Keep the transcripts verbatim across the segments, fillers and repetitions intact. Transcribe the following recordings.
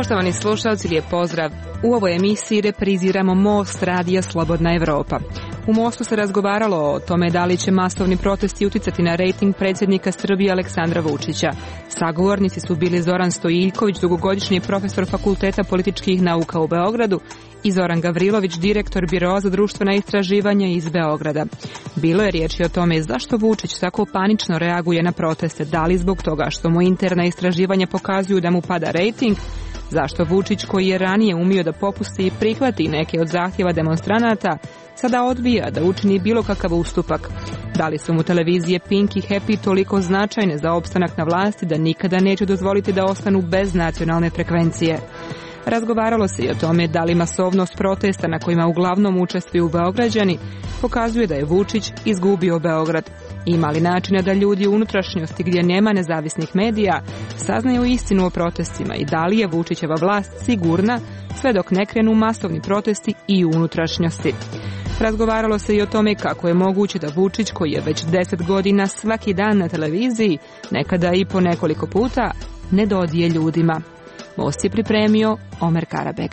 Poštovani slušalci, lijep pozdrav. U ovoj emisiji repriziramo Most radija Slobodna Evropa. U Mostu se razgovaralo o tome da li će masovni protesti uticati na rejting predsjednika Srbije Aleksandra Vučića. Sagovornici su bili Zoran Stojiljković, dugogodišnji profesor Fakulteta političkih nauka u Beogradu, i Zoran Gavrilović, direktor Biroa za društvena istraživanja iz Beograda. Bilo je riječi o tome zašto Vučić tako panično reaguje na proteste, da li zbog toga što mu interna istraživanja pokazuju da mu pada rejting, zašto Vučić, koji je ranije umio da popusti i prihvati neke od zahtjeva demonstranata, sada odbija da učini bilo kakav ustupak. Da li su mu televizije Pink i Happy toliko značajne za opstanak na vlasti da nikada neće dozvoliti da ostanu bez nacionalne frekvencije? Razgovaralo se i o tome da li masovnost protesta na kojima uglavnom učestvuju Beograđani pokazuje da je Vučić izgubio Beograd. Ima li načina da ljudi u unutrašnjosti gdje nema nezavisnih medija saznaju istinu o protestima i da li je Vučićeva vlast sigurna sve dok ne krenu masovni protesti i u unutrašnjosti? Razgovaralo se i o tome kako je moguće da Vučić, koji je već deset godina svaki dan na televiziji, nekada i po nekoliko puta, ne dodije ljudima. Most je pripremio Omer Karabeg.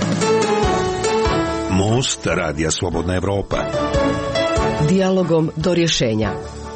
Most radija Slobodna Evropa. Dijalogom do rješenja.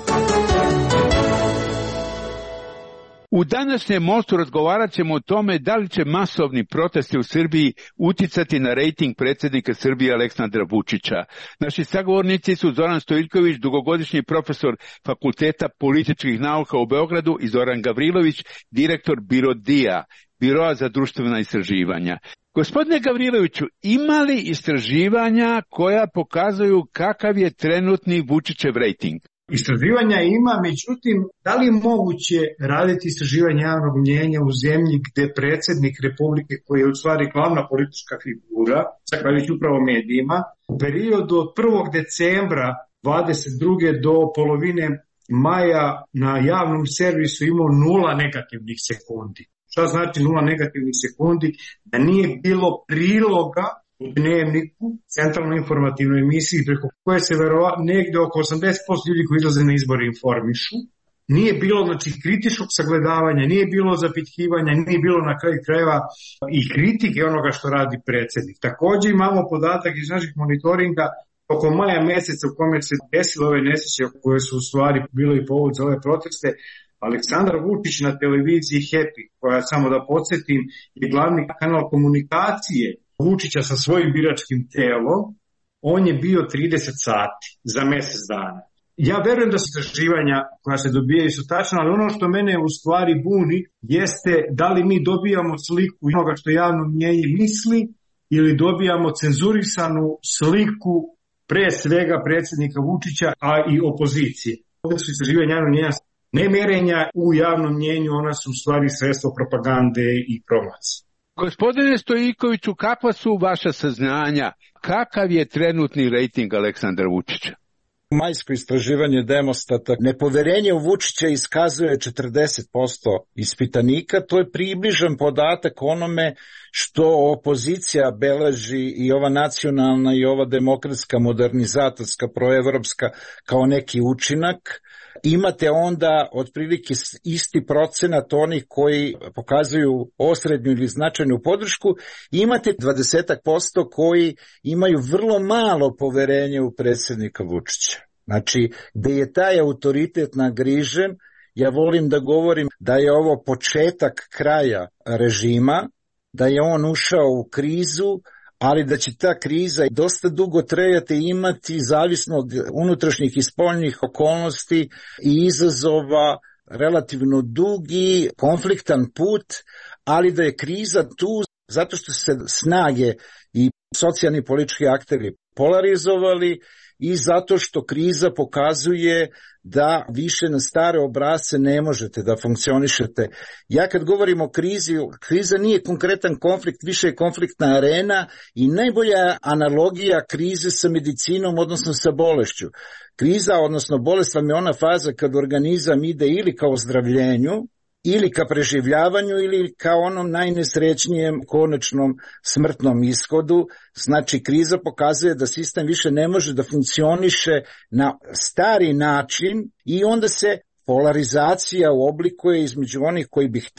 U današnjem Mostu razgovarat ćemo o tome da li će masovni protesti u Srbiji uticati na rejting predsjednika Srbije Aleksandra Vučića. Naši sagovornici su Zoran Stojiljković, dugogodišnji profesor Fakulteta političkih nauka u Beogradu, i Zoran Gavrilović, direktor Birodija, Biroa za društvena istraživanja. Gospodine Gavriloviću, ima li istraživanja koja pokazuju kakav je trenutni Vučićev rejting? Istraživanja ima, međutim, da li je moguće raditi istraživanje javnog mnjenja u zemlji gde predsjednik Republike, koji je u stvari glavna politička figura, zahvaljujući upravo medijima, u periodu od prvog decembra dvadeset druge do polovine maja na javnom servisu imao nula negativnih sekundi. Šta znači nula negativnih sekundi? Da nije bilo priloga u Dnevniku, centralnoj informativnoj emisiji, preko koje se verovatno negde oko osamdeset posto ljudi koji izlaze na izbore informišu. Nije bilo, znači, kritičkog sagledavanja, nije bilo zapitkivanja, nije bilo na kraju krajeva i kritike onoga što radi predsjednik. Također imamo podatak iz naših monitoringa oko maja meseca u kome se desile ove nesreće koje su u stvari bilo i povod za ove proteste. Aleksandar Vučić na televiziji Happy, koja, samo da podsjetim, je glavni kanal komunikacije Vučića sa svojim biračkim telom, on je bio trideset sati za mjesec dana. Ja verujem da su istraživanja koja se dobijaju su tačna, ali ono što mene u stvari buni jeste da li mi dobijamo sliku onoga što javno mnjenje misli ili dobijamo cenzurisanu sliku pre svega predsjednika Vučića, a i opozicije. Ovdje su istraživanja javnog mnjenja, ne merenja u javnom mnjenju, ona su u stvari sredstvo propagande i promocije. Gospodine Stojiljkoviću, kakva su vaša saznanja? Kakav je trenutni rejting Aleksandra Vučića? Majsko istraživanje Demostata nepoverenje u Vučića iskazuje četrdeset posto ispitanika. To je približan podatak onome što opozicija beleži, i ova nacionalna i ova demokratska, modernizatorska, proevropska, kao neki učinak. Imate onda otprilike isti procenat onih koji pokazuju osrednju ili značajnu podršku, i imate dvadeset posto koji imaju vrlo malo poverenje u predsjednika Vučića. Znači, gde je taj autoritet nagrižen, ja volim da govorim da je ovo početak kraja režima, da je on ušao u krizu, ali da će ta kriza dosta dugo trajati i imati, zavisno od unutrašnjih i spoljnih okolnosti i izazova, relativno dugi, konfliktan put, ali da je kriza tu zato što se snage i socijalni i politički akteri polarizovali i zato što kriza pokazuje da više na stare obrasce ne možete da funkcionišete. Ja kad govorim o krizi, kriza nije konkretan konflikt, više je konfliktna arena i najbolja analogija krize sa medicinom, odnosno sa bolešću. Kriza, odnosno bolest, vam je ona faza kad organizam ide ili ka ozdravljenju, ili ka preživljavanju, ili ka onom najnesrećnijem konačnom smrtnom ishodu. Znači, kriza pokazuje da sistem više ne može da funkcioniše na stari način i onda se polarizacija oblikuje između onih koji bi hteli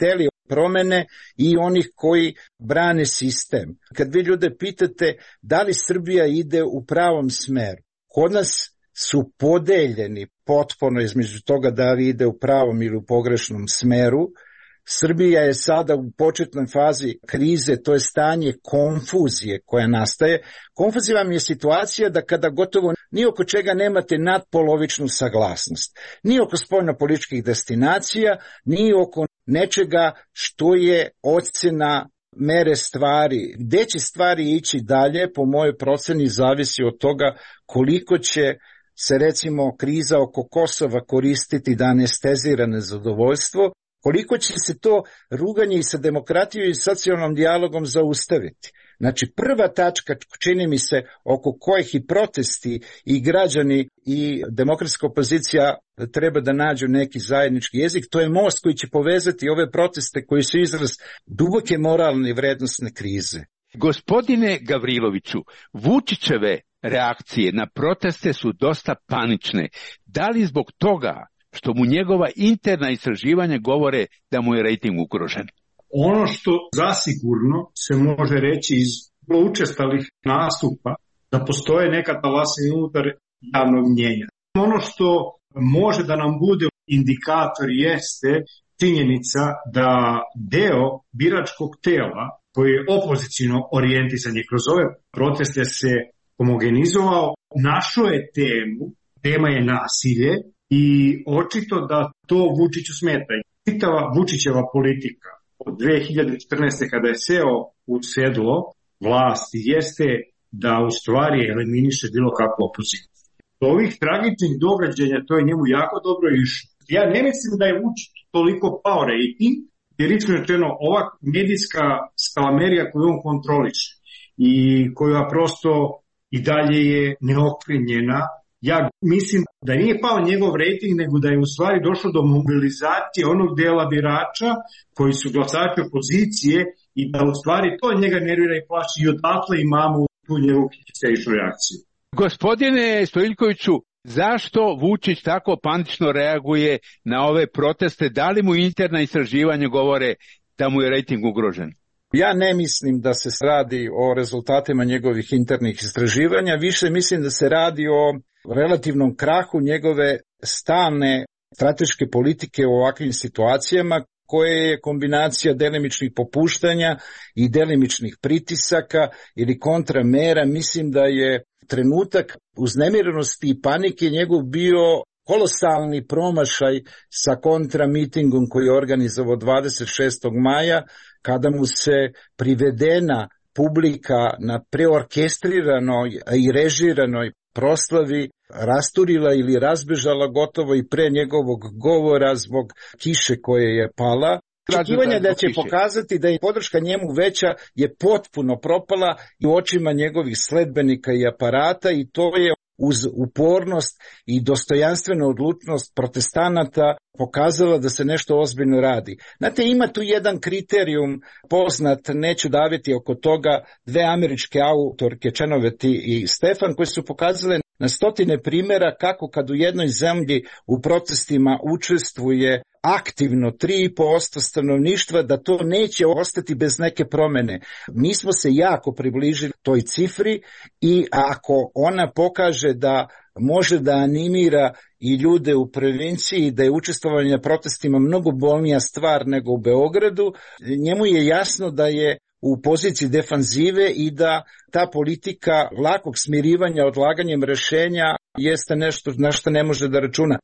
promene i onih koji brane sistem. Kad vi ljude pitate da li Srbija ide u pravom smeru, kod nas su podeljeni potpuno između toga da li ide u pravom ili u pogrešnom smeru. Srbija je sada u početnoj fazi krize, to je stanje konfuzije koja nastaje. Konfuzija vam je situacija da kada gotovo ni oko čega nemate nadpolovičnu saglasnost. Ni oko spoljnopolitičkih destinacija, ni oko nečega što je ocena mere stvari. Gde će stvari ići dalje, po mojoj proceni, zavisi od toga koliko će se recimo kriza oko Kosova koristiti da anestezira nezadovoljstvo, koliko će se to ruganje i sa demokratijom i socijalnom dijalogom zaustaviti. Znači, prva tačka, čini mi se, oko kojih i protesti i građani i demokratska opozicija treba da nađu neki zajednički jezik, to je most koji će povezati ove proteste koji su izraz duboke moralne i vrednostne krize. Gospodine Gavriloviću, Vučićeve reakcije na proteste su dosta panične. Da li zbog toga što mu njegova interna istraživanja govore da mu je rejting ugrožen? Ono što zasigurno se može reći iz učestalih nastupa da postoje neka talasina unutar javnog mnjenja. Ono što može da nam bude indikator jeste činjenica da deo biračkog tela koji je opozicijno orijentisan je kroz ove proteste se homogenizovao, našao je temu, tema je nasilje i očito da to Vučiću smeta. Čitava Vučićeva politika od dve hiljade četrnaeste. kada je seo u sedlo vlasti jeste da u stvari eliminiše bilo kakvu opoziciju. Do ovih tragičnih događaja to je njemu jako dobro išlo. Ja ne mislim da je Vučić toliko pao rejting, jer iskreno rečeno ova medijska skalamerija koju on kontroliše i koja prosto i dalje je neokrenjena. Ja mislim da nije pao njegov rejting, nego da je u stvari došlo do mobilizacije onog dela birača koji su glasači opozicije i da u stvari to njega nervira i plaši i odatle imamo tu njegovu histeričnu reakciju. Gospodine Stojiljkoviću, zašto Vučić tako panično reaguje na ove proteste? Da li mu interna istraživanja govore da mu je rejting ugrožen? Ja ne mislim da se radi o rezultatima njegovih internih istraživanja, više mislim da se radi o relativnom krahu njegove stalne strateške politike u ovakvim situacijama, koje je kombinacija delimičnih popuštanja i delimičnih pritisaka ili kontramera. Mislim da je trenutak uznemirenosti i panike njegov bio kolosalni promašaj sa kontramitingom koji je organizovao dvadeset šestog maja, kada mu se privedena publika na preorkestriranoj i režiranoj proslavi rasturila ili razbežala gotovo i pre njegovog govora zbog kiše koje je pala. Očekivanje da će pokazati da je podrška njemu veća je potpuno propala i u očima njegovih sledbenika i aparata, i to je uz upornost i dostojanstvenu odlučnost protestanata pokazala da se nešto ozbiljno radi. Znate, ima tu jedan kriterijum poznat, neću daviti oko toga, dve američke autorke, Čenoveti i Stefan, koje su pokazale na stotine primjera kako kad u jednoj zemlji u protestima učestvuje aktivno tri i po posto stanovništva, da to neće ostati bez neke promene. Mi smo se jako približili toj cifri i ako ona pokaže da može da animira i ljude u provinciji, da je učestvovanje na protestima mnogo bolnija stvar nego u Beogradu, njemu je jasno da je u poziciji defanzive i da ta politika lakog smirivanja odlaganjem rešenja jeste nešto na što ne može da računa.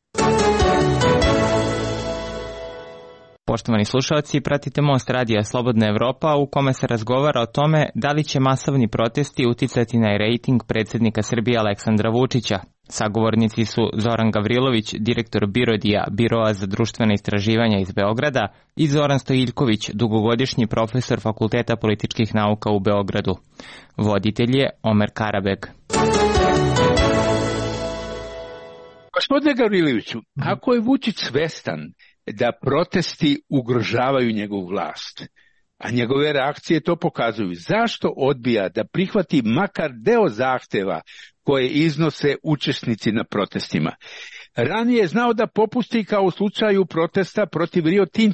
Poštovani slušalci, pratite Most radija Slobodna Evropa u kome se razgovara o tome da li će masovni protesti uticati na rejting predsjednika Srbije Aleksandra Vučića. Sagovornici su Zoran Gavrilović, direktor Birodija, Biroa za društvena istraživanja iz Beograda, i Zoran Stojiljković, dugogodišnji profesor Fakulteta političkih nauka u Beogradu. Voditelj je Omer Karabeg. Gospodine Gavriloviću, ako je Vučić svestan da protesti ugrožavaju njegovu vlast, a njegove reakcije to pokazuju, zašto odbija da prihvati makar deo zahteva koje iznose učesnici na protestima? Ranije je znao da popusti kao u slučaju protesta protiv Rio Tinta.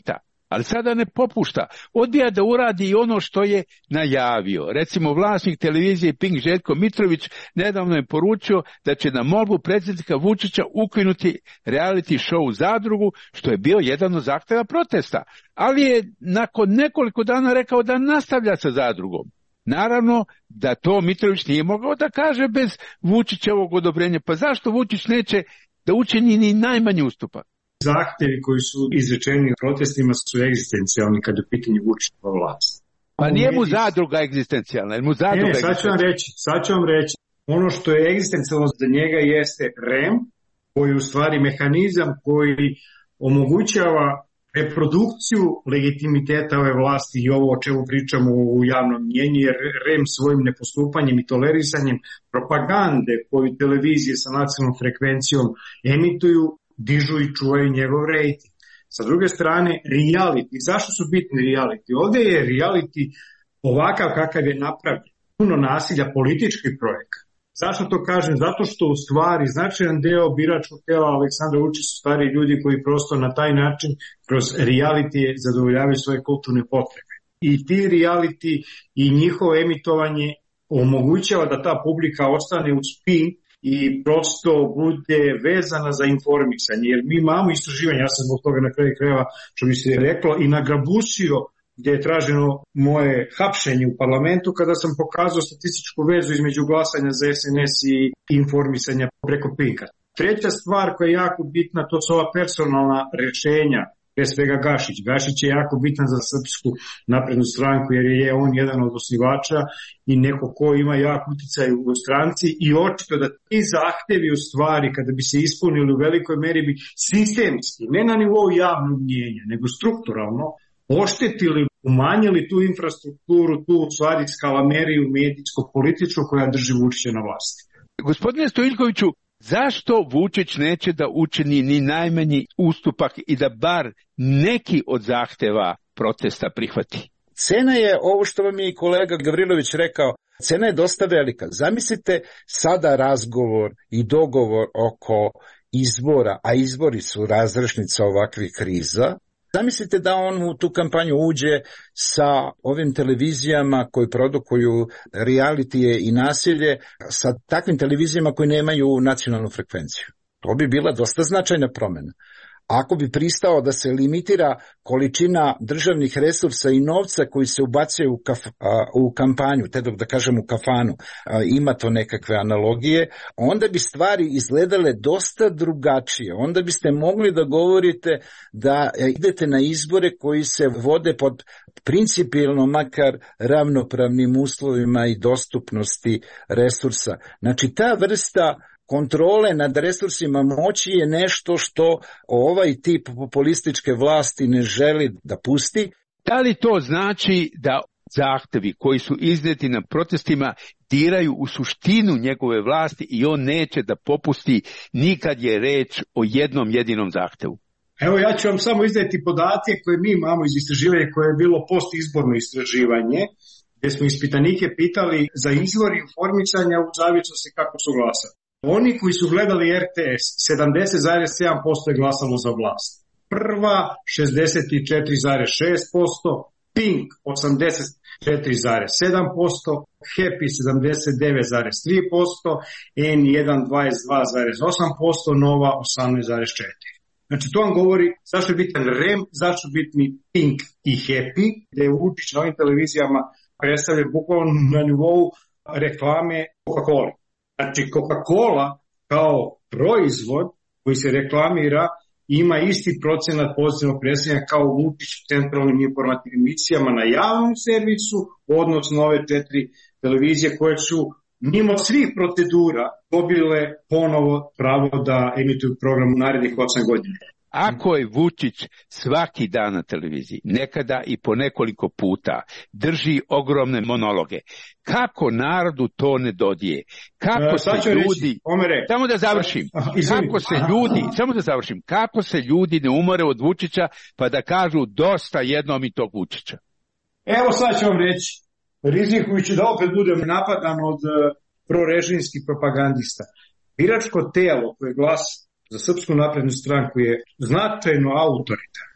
Ali sada ne popušta. Odbija da uradi i ono što je najavio. Recimo, vlasnik televizije Pink Željko Mitrović nedavno je poručio da će na molbu predsjednika Vučića ukinuti reality show Zadrugu, što je bio jedan od zahtjeva protesta. Ali je nakon nekoliko dana rekao da nastavlja sa Zadrugom. Naravno da to Mitrović nije mogao da kaže bez Vučićevog odobrenja. Pa zašto Vučić neće da učini ni najmanji ustupak? Zahtevi koji su izrečeni protestima su egzistencijalni kad je u pitanju Vučićeva vlast. Pa nije mu Zadruga egzistencijalna, jer mu Zadruga ne, sad ću vam reći, sad ću vam reći. Ono što je egzistencijalno za njega jeste R E M, koji je u stvari mehanizam koji omogućava reprodukciju legitimiteta ove vlasti i ovo o čemu pričamo u javnom mnjenju, jer R E M svojim nepostupanjem i tolerisanjem propagande koju televizije sa nacionalnom frekvencijom emituju, dižu i čuvaju njegov rejting. Sa druge strane, reality. Zašto su bitni reality? Ovdje je reality ovakav kakav je napravljen. Puno nasilja, politički projekat. Zašto to kažem? Zato što u stvari značajan deo biračkog tela Aleksandra Vučića su stari ljudi koji prosto na taj način kroz reality zadovoljavaju svoje kulturne potrebe. I ti reality i njihovo emitovanje omogućava da ta publika ostane u spin i prosto bude vezana za informisanje. Jer mi imamo istraživanje, ja sam zbog toga na kraju krajeva, što bi se reklo, i nagrabusio gdje je traženo moje hapšenje u parlamentu kada sam pokazao statističku vezu između glasanja za S N S i informisanja preko Pinka. Treća stvar koja je jako bitna, to su ova personalna rješenja, pre svega Gašić. Gašić je jako bitan za Srpsku naprednu stranku jer je on jedan od osnivača i neko ko ima jak uticaj u stranci i očito da ti zahtevi u stvari kada bi se ispunili u velikoj meri bi sistemski, ne na nivou javnog mnjenja, nego strukturalno oštetili, umanjili tu infrastrukturu, tu u stvari skalameriju medijsko-političku koja drži Vučića na vlasti. Gospodine Stojiljkoviću, zašto Vučić neće da učini ni najmanji ustupak i da bar neki od zahteva protesta prihvati? Cena je, ovo što vam je i kolega Gavrilović rekao, cena je dosta velika. Zamislite sada razgovor i dogovor oko izbora, a izbori su razrešnica ovakvih kriza. Zamislite da on u tu kampanju uđe sa ovim televizijama koji produkuju realitije i nasilje, sa takvim televizijama koji nemaju nacionalnu frekvenciju. To bi bila dosta značajna promjena. Ako bi pristao da se limitira količina državnih resursa i novca koji se ubacuje u, kaf, a, u kampanju, te dok da kažem u kafanu, a, ima to nekakve analogije, onda bi stvari izgledale dosta drugačije. Onda biste mogli da govorite da idete na izbore koji se vode pod principijelno makar ravnopravnim uslovima i dostupnosti resursa. Znači ta vrsta kontrole nad resursima moći je nešto što ovaj tip populističke vlasti ne želi da pusti. Da li to znači da zahtevi koji su izneti na protestima diraju u suštinu njegove vlasti i on neće da popusti nikad je reč o jednom jedinom zahtevu? Evo ja ću vam samo izneti podatke koje mi imamo iz istraživanja koje je bilo postizborno istraživanje, gdje smo ispitanike pitali za izvor informisanja u zavisnosti kako su glasali. Oni koji su gledali R T S, sedamdeset zarez sedam posto je glasalo za vlast. Prva, šezdeset četiri zarez šest posto, Pink, osamdeset četiri zarez sedam posto, Happy, sedamdeset devet zarez tri posto, N jedan, dvadeset dva zarez osam posto, Nova, osamnaest zarez četiri posto. Znači to vam govori zašto je bitan R E M, zašto je bitni Pink i Happy, gde je Vučić na ovim televizijama predstavlja bukvalno na nivou reklame Coca-Cola. Znači, Coca-Cola kao proizvod koji se reklamira ima isti procenat pozitivnog predstavljanja kao Vučić u centralnim informativnim emisijama na javnom servisu, odnosno ove četiri televizije koje su mimo svih procedura dobile ponovo pravo da emituju program u narednih osam godina. Ako je Vučić svaki dan na televiziji, nekada i po nekoliko puta, drži ogromne monologe, kako narodu to ne dodije? Kako e, se ljudi... Reći, Omere, samo da završim. Aha, kako se ljudi, samo da završim. Kako se ljudi ne umore od Vučića pa da kažu dosta jednom i tog Vučića? Evo sad ću vam reći, rizikujući da opet budem napadan od uh, prorežimskih propagandista. Biračko telo koje glasa za Srpsku naprednu stranku je značajno autoritarno.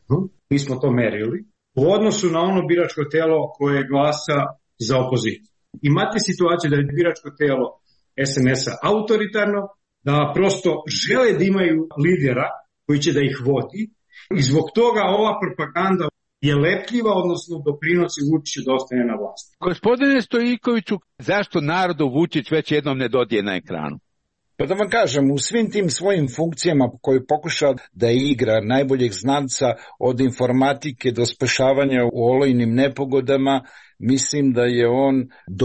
mi smo to merili, u odnosu na ono biračko telo koje glasa za opoziciju. Imate situaciju da je biračko telo es en es-a autoritarno, da prosto žele da imaju lidera koji će da ih vodi i zbog toga ova propaganda je lepljiva, odnosno doprinosi Vučiću da ostane na vlasti. Gospodine Stojikoviću, zašto narodu Vučić već jednom ne dodije na ekranu? Pa da vam kažem, u svim tim svojim funkcijama koje pokuša da igra najboljeg znanca od informatike do spašavanja u olojnim nepogodama, mislim da je on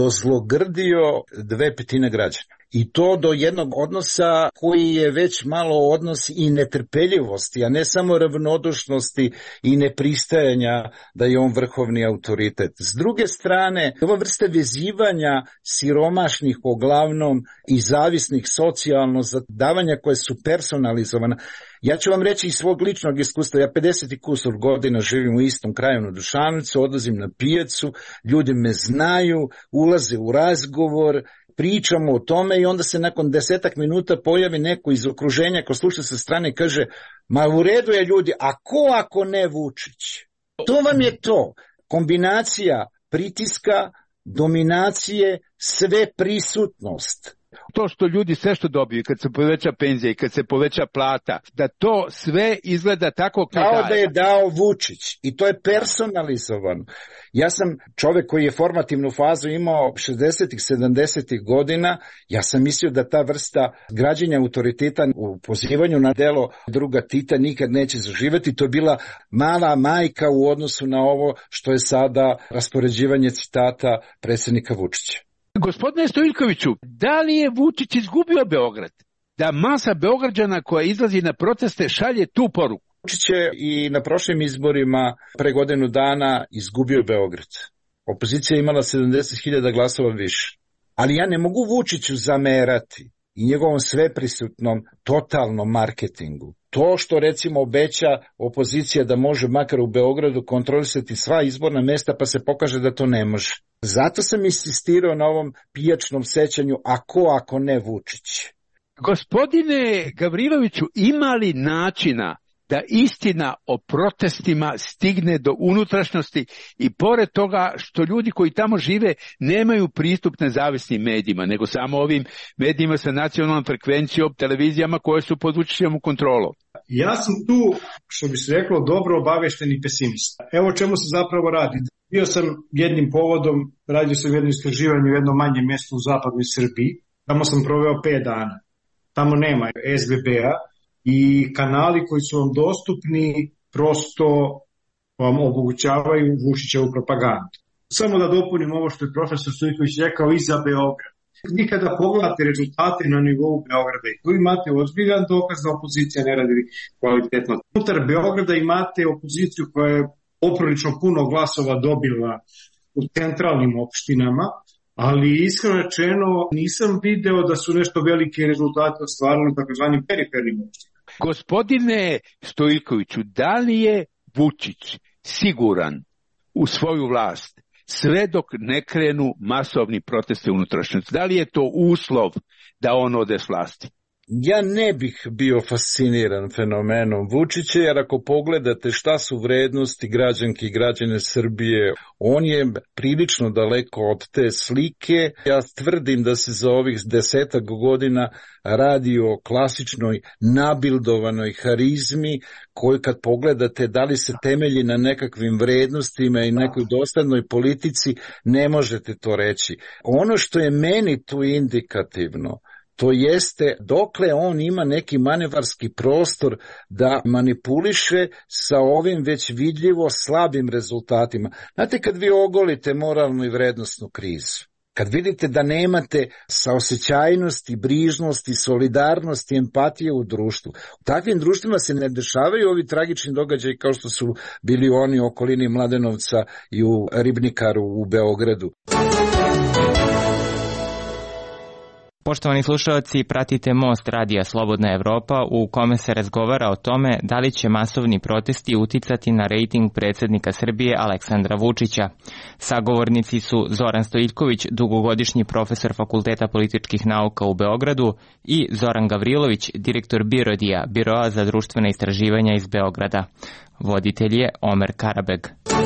dozlogrdio dve petine građana. I to do jednog odnosa koji je već malo odnos i netrpeljivosti, a ne samo ravnodušnosti i nepristajanja da je on vrhovni autoritet. S druge strane, ova vrsta vezivanja siromašnih uglavnom i zavisnih socijalno za davanja koje su personalizovana. Ja ću vam reći iz svog ličnog iskustva, ja pedeset i kusur godina živim u istom kraju na Dušanovcu, odlazim na pijacu, ljudi me znaju, ulaze u razgovor, pričamo o tome i onda se nakon desetak minuta pojavi neko iz okruženja ko sluša sa strane i kaže, ma u redu je ljudi, a ko ako ne Vučić? To vam je to, kombinacija pritiska, dominacije, sve prisutnost. To što ljudi sve što dobiju, kad se poveća penzija i kad se poveća plata, da to sve izgleda tako kao, kao da je dao Vučić i to je personalizovano. Ja sam čovek koji je formativnu fazu imao šezdesetih, sedamdesetih godina, ja sam mislio da ta vrsta građenja autoriteta u pozivanju na delo druga Tita nikad neće zaživeti. To je bila mala majka u odnosu na ovo što je sada raspoređivanje citata predsjednika Vučića. Gospodine Stojikoviću, da li je Vučić izgubio Beograd? Da masa Beograđana koja izlazi na proteste šalje tu poruku? Vučić je i na prošlim izborima pre godinu dana izgubio Beograd. Opozicija je imala sedamdeset hiljada glasova više. Ali ja ne mogu Vučiću zamerati i njegovom sveprisutnom totalnom marketingu. To što recimo obeća opozicija da može makar u Beogradu kontrolisati sva izborna mesta pa se pokaže da to ne može. Zato sam insistirao na ovom pijačnom sećanju, a ko ako ne Vučić? Gospodine Gavriloviću, ima li načina da istina o protestima stigne do unutrašnjosti i pored toga što ljudi koji tamo žive nemaju pristup nezavisnim medijima, nego samo ovim medijima sa nacionalnom frekvencijom, televizijama koje su pod Vučićevom kontrolom? Ja sam tu, što bi se reklo, dobro obavešteni pesimista. Evo čemu se zapravo radi. Bio sam jednim povodom, radio sam jedno istraživanje u jednom manjem mjestu u zapadnoj Srbiji. Tamo sam proveo pet dana. Tamo nema es be be-a i kanali koji su vam dostupni prosto vam omogućavaju Vučićevu propagandu. Samo da dopunim ovo što je profesor Stojiković rekao i za Beograd. Nikada pogledate rezultate na nivou Beograda i tu imate ozbiljan dokaz da opozicija ne radi kvalitetno. Unutar Beograda imate opoziciju koja je poprilično puno glasova dobila u centralnim opštinama, ali iskreno rečeno nisam video da su nešto velike rezultate ostvarili u takozvanim perifernim opštinama. Gospodine Stojikoviću, da li je Vučić siguran u svoju vlast sve dok ne krenu masovni protesti unutrašnjosti? Da li je to uslov da on ode s vlasti? Ja ne bih bio fasciniran fenomenom Vučića, jer ako pogledate šta su vrednosti građanki i građane Srbije, on je prilično daleko od te slike. Ja tvrdim da se za ovih desetak godina radi o klasičnoj nabildovanoj harizmi, koju kad pogledate da li se temelji na nekakvim vrednostima i nekoj dosadnoj politici, ne možete to reći. Ono što je meni tu indikativno, to jeste dokle on ima neki manevarski prostor da manipuliše sa ovim već vidljivo slabim rezultatima. Znate, kad vi ogolite moralnu i vrednostnu krizu, kad vidite da nemate saosećajnosti, brižnosti, solidarnosti, empatije u društvu, u takvim društvima se ne dešavaju ovi tragični događaji kao što su bili oni u okolini Mladenovca i u Ribnikaru u Beogradu. Poštovani slušalci, pratite Most radija Slobodna Evropa u kome se razgovara o tome da li će masovni protesti uticati na rejting predsjednika Srbije Aleksandra Vučića. Sagovornici su Zoran Stojiljković, dugogodišnji profesor Fakulteta političkih nauka u Beogradu, i Zoran Gavrilović, direktor Birodija, Biroa za društvena istraživanja iz Beograda. Voditelj je Omer Karabeg.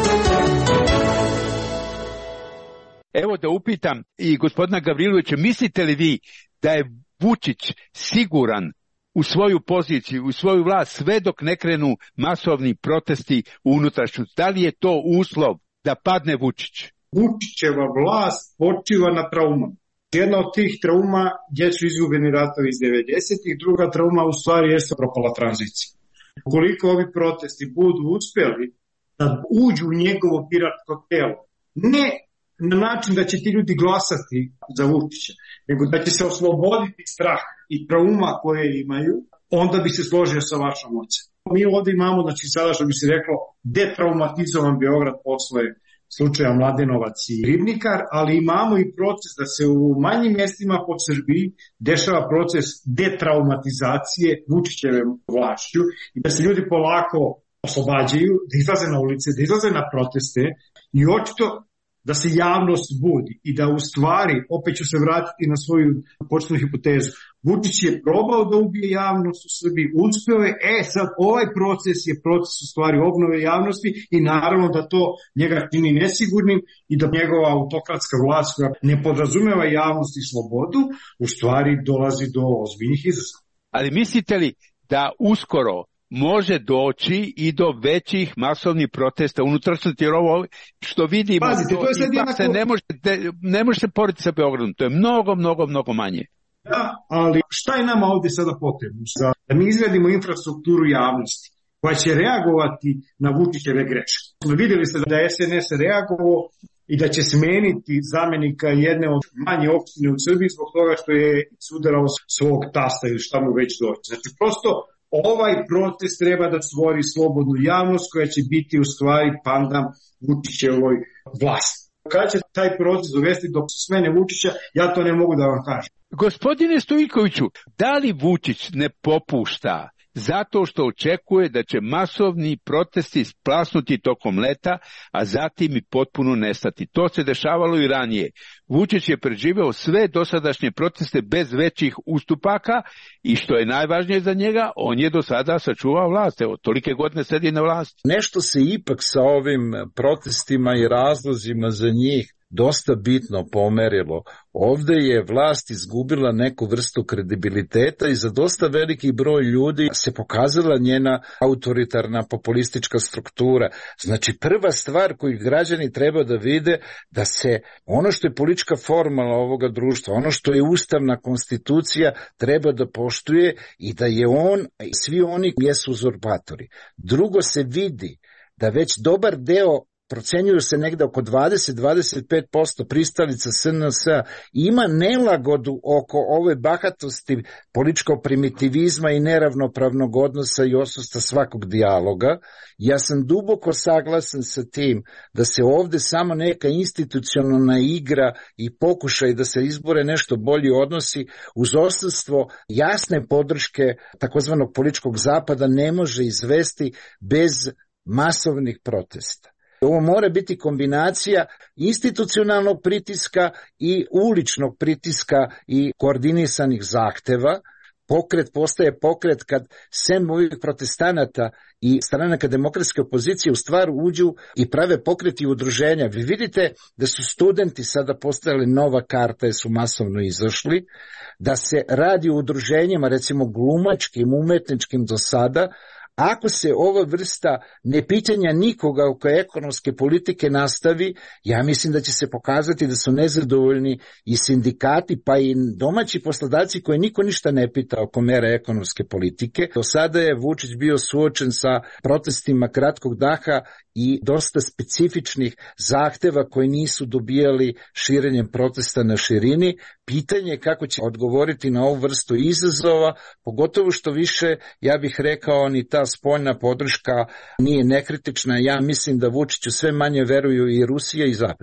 Evo da upitam i gospodina Gavrilovića, mislite li vi da je Vučić siguran u svoju poziciju, u svoju vlast sve dok ne krenu masovni protesti u unutrašnjosti? Da li je to uslov da padne Vučić? Vučićeva vlast počiva na traumama. Jedna od tih trauma gdje su izgubljeni ratovi iz devedesetih, druga trauma u stvari jeste propala tranzicija. Ukoliko ovi protesti budu uspjeli da uđu u njegovo biračko telo, ne na način da će ti ljudi glasati za Vučića, nego da će se osloboditi strah i trauma koje imaju, onda bi se složio sa vašom ocem. Mi ovdje imamo, znači sada što bi se reklo, detraumatizovan Beograd posle slučaja Mladenovac i Ribnikar, ali imamo i proces da se u manjim mjestima po Srbiji dešava proces detraumatizacije Vučićeve vlašću i da se ljudi polako oslobađaju, da izlaze na ulice, da izlaze na proteste i očito da se javnost budi i da u stvari, opet ću se vratiti na svoju početnu hipotezu, Vučić je probao da ubije javnost u Srbiji, uspeo je, e sad ovaj proces je proces u stvari obnove javnosti i naravno da to njega čini nesigurnim i da njegova autokratska vlast koja ne podrazumeva javnost i slobodu, u stvari dolazi do ozbiljnih izazova. Ali mislite li da uskoro može doći i do većih masovnih protesta unutrašnjosti, jer ovo što vidimo, Pazite, to je sad jednako... se ne može, ne može se porediti sa Beogradom, to je mnogo, mnogo, mnogo manje. Da, ali šta je nama ovdje sada potrebno? Da mi izgradimo infrastrukturu javnosti koja će reagovati na Vučićeve greške. Vidjeli ste da je es en es reagovao i da će smeniti zamjenika jedne od manje opštine u Srbiji zbog toga što je sudarao svog tasta ili šta mu već doći. Znači, prosto ovaj proces treba da stvori slobodnu javnost koja će biti u stvari pandam Vučićevoj vlasti. Kada će taj proces dovesti do smene Vučića, ja to ne mogu da vam kažem. Gospodine Stojiljkoviću, da li Vučić ne popušta zato što očekuje da će masovni protesti splasnuti tokom leta, a zatim i potpuno nestati? To se dešavalo i ranije. Vučić je preživeo sve dosadašnje proteste bez većih ustupaka i što je najvažnije za njega, on je do sada sačuvao vlast. Evo, tolike godine sedi na vlasti. Nešto se ipak sa ovim protestima i razlozima za njih dosta bitno pomerilo. Ovdje je vlast izgubila neku vrstu kredibiliteta i za dosta veliki broj ljudi se pokazala njena autoritarna populistička struktura. Znači, prva stvar koju građani treba da vide, da se ono što je politička formula ovoga društva, ono što je ustavna konstitucija, treba da poštuje i da je on i svi oni jesu uzurpatori. Drugo, se vidi da već dobar deo, procenjuju se negde oko dvadeset do dvadeset pet posto pristalica es en es ima nelagodu oko ove bahatosti političkog primitivizma i neravnopravnog odnosa i odsustva svakog dijaloga. Ja sam duboko saglasan sa tim da se ovde samo neka institucionalna igra i pokušaj da se izbore nešto bolji odnosi uz odsustvo jasne podrške takozvanog političkog zapada ne može izvesti bez masovnih protesta. Ovo mora biti kombinacija institucionalnog pritiska i uličnog pritiska i koordinisanih zahteva. Pokret postaje pokret kad sem ovih protestanata i stranaka demokratske opozicije u stvar uđu i prave pokreti udruženja. Vi vidite da su studenti sada postajali nova karta jer su masovno izašli, da se radi o udruženjima, recimo glumačkim, umetničkim do sada. Ako se ova vrsta nepitanja nikoga oko ekonomske politike nastavi, ja mislim da će se pokazati da su nezadovoljni i sindikati, pa i domaći poslodavci koje niko ništa ne pita oko mera ekonomske politike. Do sada je Vučić bio suočen sa protestima kratkog daha i dosta specifičnih zahteva koji nisu dobijali širenjem protesta na širini. Pitanje je kako će odgovoriti na ovu vrstu izazova, pogotovo što više, ja bih rekao, ni ta spoljna podrška nije nekritična. Ja mislim da Vučiću sve manje veruju i Rusija i Zapad.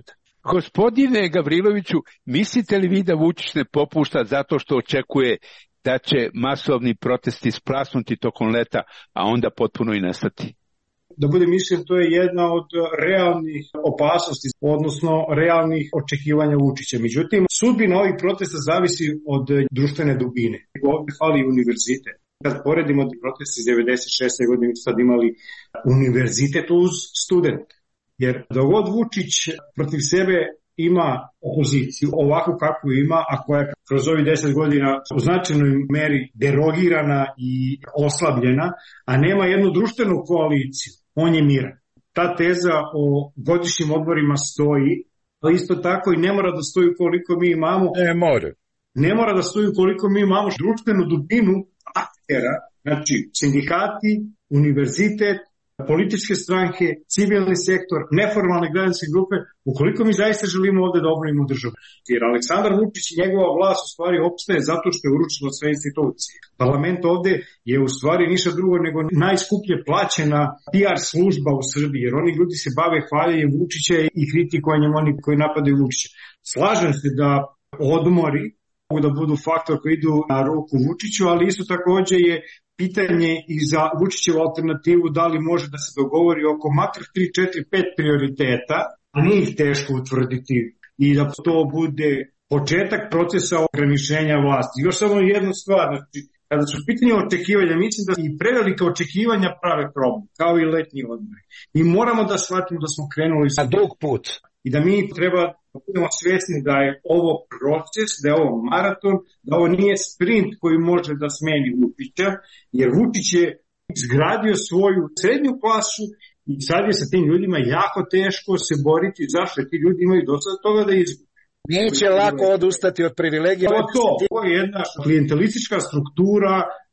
Gospodine Gavriloviću, mislite li vi da Vučić ne popušta zato što očekuje da će masovni protesti splasnuti tokom leta, a onda potpuno i nestati? Da budem iskren, to je jedna od realnih opasnosti, odnosno realnih očekivanja Vučića. Međutim, sudbina ovih protesta zavisi od društvene dubine. Ovdje fali univerzitet. Kad poredimo proteste iz devedeset šeste godine, sad imali univerzitet uz student. Jer da god Vučić protiv sebe ima opoziciju, ovako kako ima, a koja je kroz ovih deset godina u značajnoj meri derogirana i oslabljena, a nema jednu društvenu koaliciju, on je miran. Ta teza o godišnjim odborima stoji, ali isto tako i ne mora da stoji koliko mi imamo. Ne mora. Ne mora da stoji koliko mi imamo društvenu dubinu aktera, znači sindikati, univerzitet, političke stranke, civilni sektor, neformalne građanske grupe, ukoliko mi zaista želimo ovde da obnovimo državu. Jer Aleksandar Vučić i njegova vlast u stvari opstaje zato što je uručilo sve institucije. Parlament ovde je u stvari ništa drugo nego najskuplje plaćena P R služba u Srbiji, jer oni ljudi se bave hvaljenjem Vučića i kritikovanjem onih koji napadaju Vučića. Slažem se da odmori mogu da budu faktor koji idu na ruku Vučiću, ali isto takođe je pitanje i za Vučićevu alternativu da li može da se dogovori oko makar tri, četiri, pet prioriteta, a nije ih teško utvrditi i da to bude početak procesa ograničenja vlasti. Još samo jednu stvar, znači, kada su pitanje očekivanja, mislim da i prevelika očekivanja prave problem, kao i letnji odmori. I moramo da shvatimo da smo krenuli na dug put i da mi treba da budemo svesni da je ovo proces, da je ovo maraton, da ovo nije sprint koji može da smeni Vučića, jer Vučić je izgradio svoju srednju klasu i sad je sa tim ljudima jako teško se boriti. Zašto? Ti ljudi imaju dosta toga da izgubi. Neće lako odustati od privilegija. To, to, to je jedna klijentelistička struktura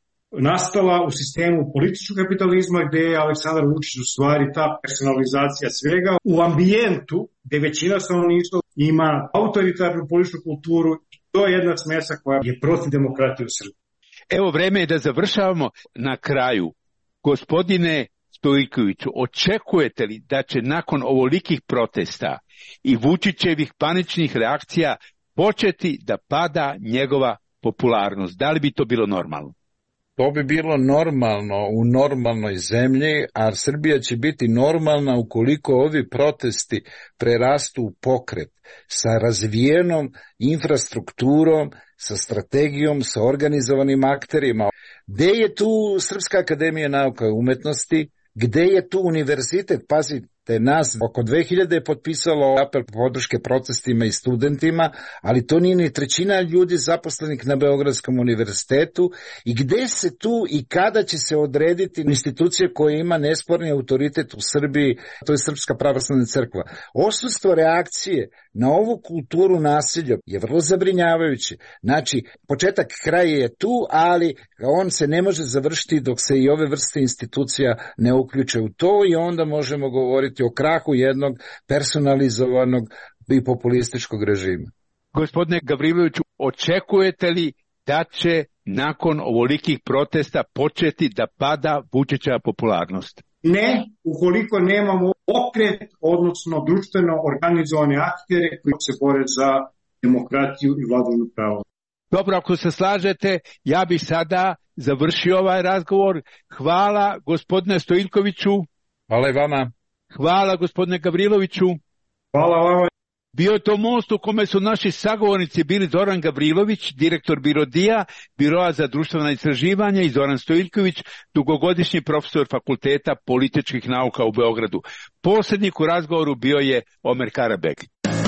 nastala u sistemu političkog kapitalizma gde je Aleksandar Vučić u stvari ta personalizacija svega u ambijentu gde većina stanovništva ima autoritarnu političku kulturu i to je jedna smesa koja je protiv demokratije u Srbiji. Evo, vreme je da završavamo. Na kraju, gospodine Stojiljkoviću, očekujete li da će nakon ovolikih protesta i Vučićevih paničnih reakcija početi da pada njegova popularnost? Da li bi to bilo normalno? To bi bilo normalno u normalnoj zemlji, a Srbija će biti normalna ukoliko ovi protesti prerastu u pokret sa razvijenom infrastrukturom, sa strategijom, sa organizovanim akterima. Gde je tu Srpska akademija nauka i umetnosti? Gde je tu univerzitet? Pazite, nas oko dve hiljade je potpisalo apel podrške protestima i studentima, ali to nije ni trećina ljudi zaposlenih na Beogradskom univerzitetu. I gde se tu i kada će se odrediti institucija koja ima nesporni autoritet u Srbiji, to je Srpska pravoslavna crkva. Odsustvo reakcije na ovu kulturu nasilja je vrlo zabrinjavajuće. Znači, početak kraja je tu, ali on se ne može završiti dok se i ove vrste institucija ne uključe u to i onda možemo govoriti o krahu jednog personalizovanog i populističkog režima. Gospodine Gavriloviću, očekujete li da će nakon ovolikih protesta početi da pada Vučićeva popularnost? Ne, ukoliko nemamo okret, odnosno društveno organizovane aktere koji se bore za demokratiju i vladavinu prava. Dobro, ako se slažete, ja bih sada završio ovaj razgovor. Hvala gospodine Stojiljkoviću. Hvala i vama. Hvala gospodine Gavriloviću. Hvala vama. Bio je to most u kome su naši sagovornici bili Zoran Gavrilović, direktor Birodija, Biroa za društvena istraživanja, i Zoran Stojiljković, dugogodišnji profesor Fakulteta političkih nauka u Beogradu. Posrednik u razgovoru bio je Omer Karabek.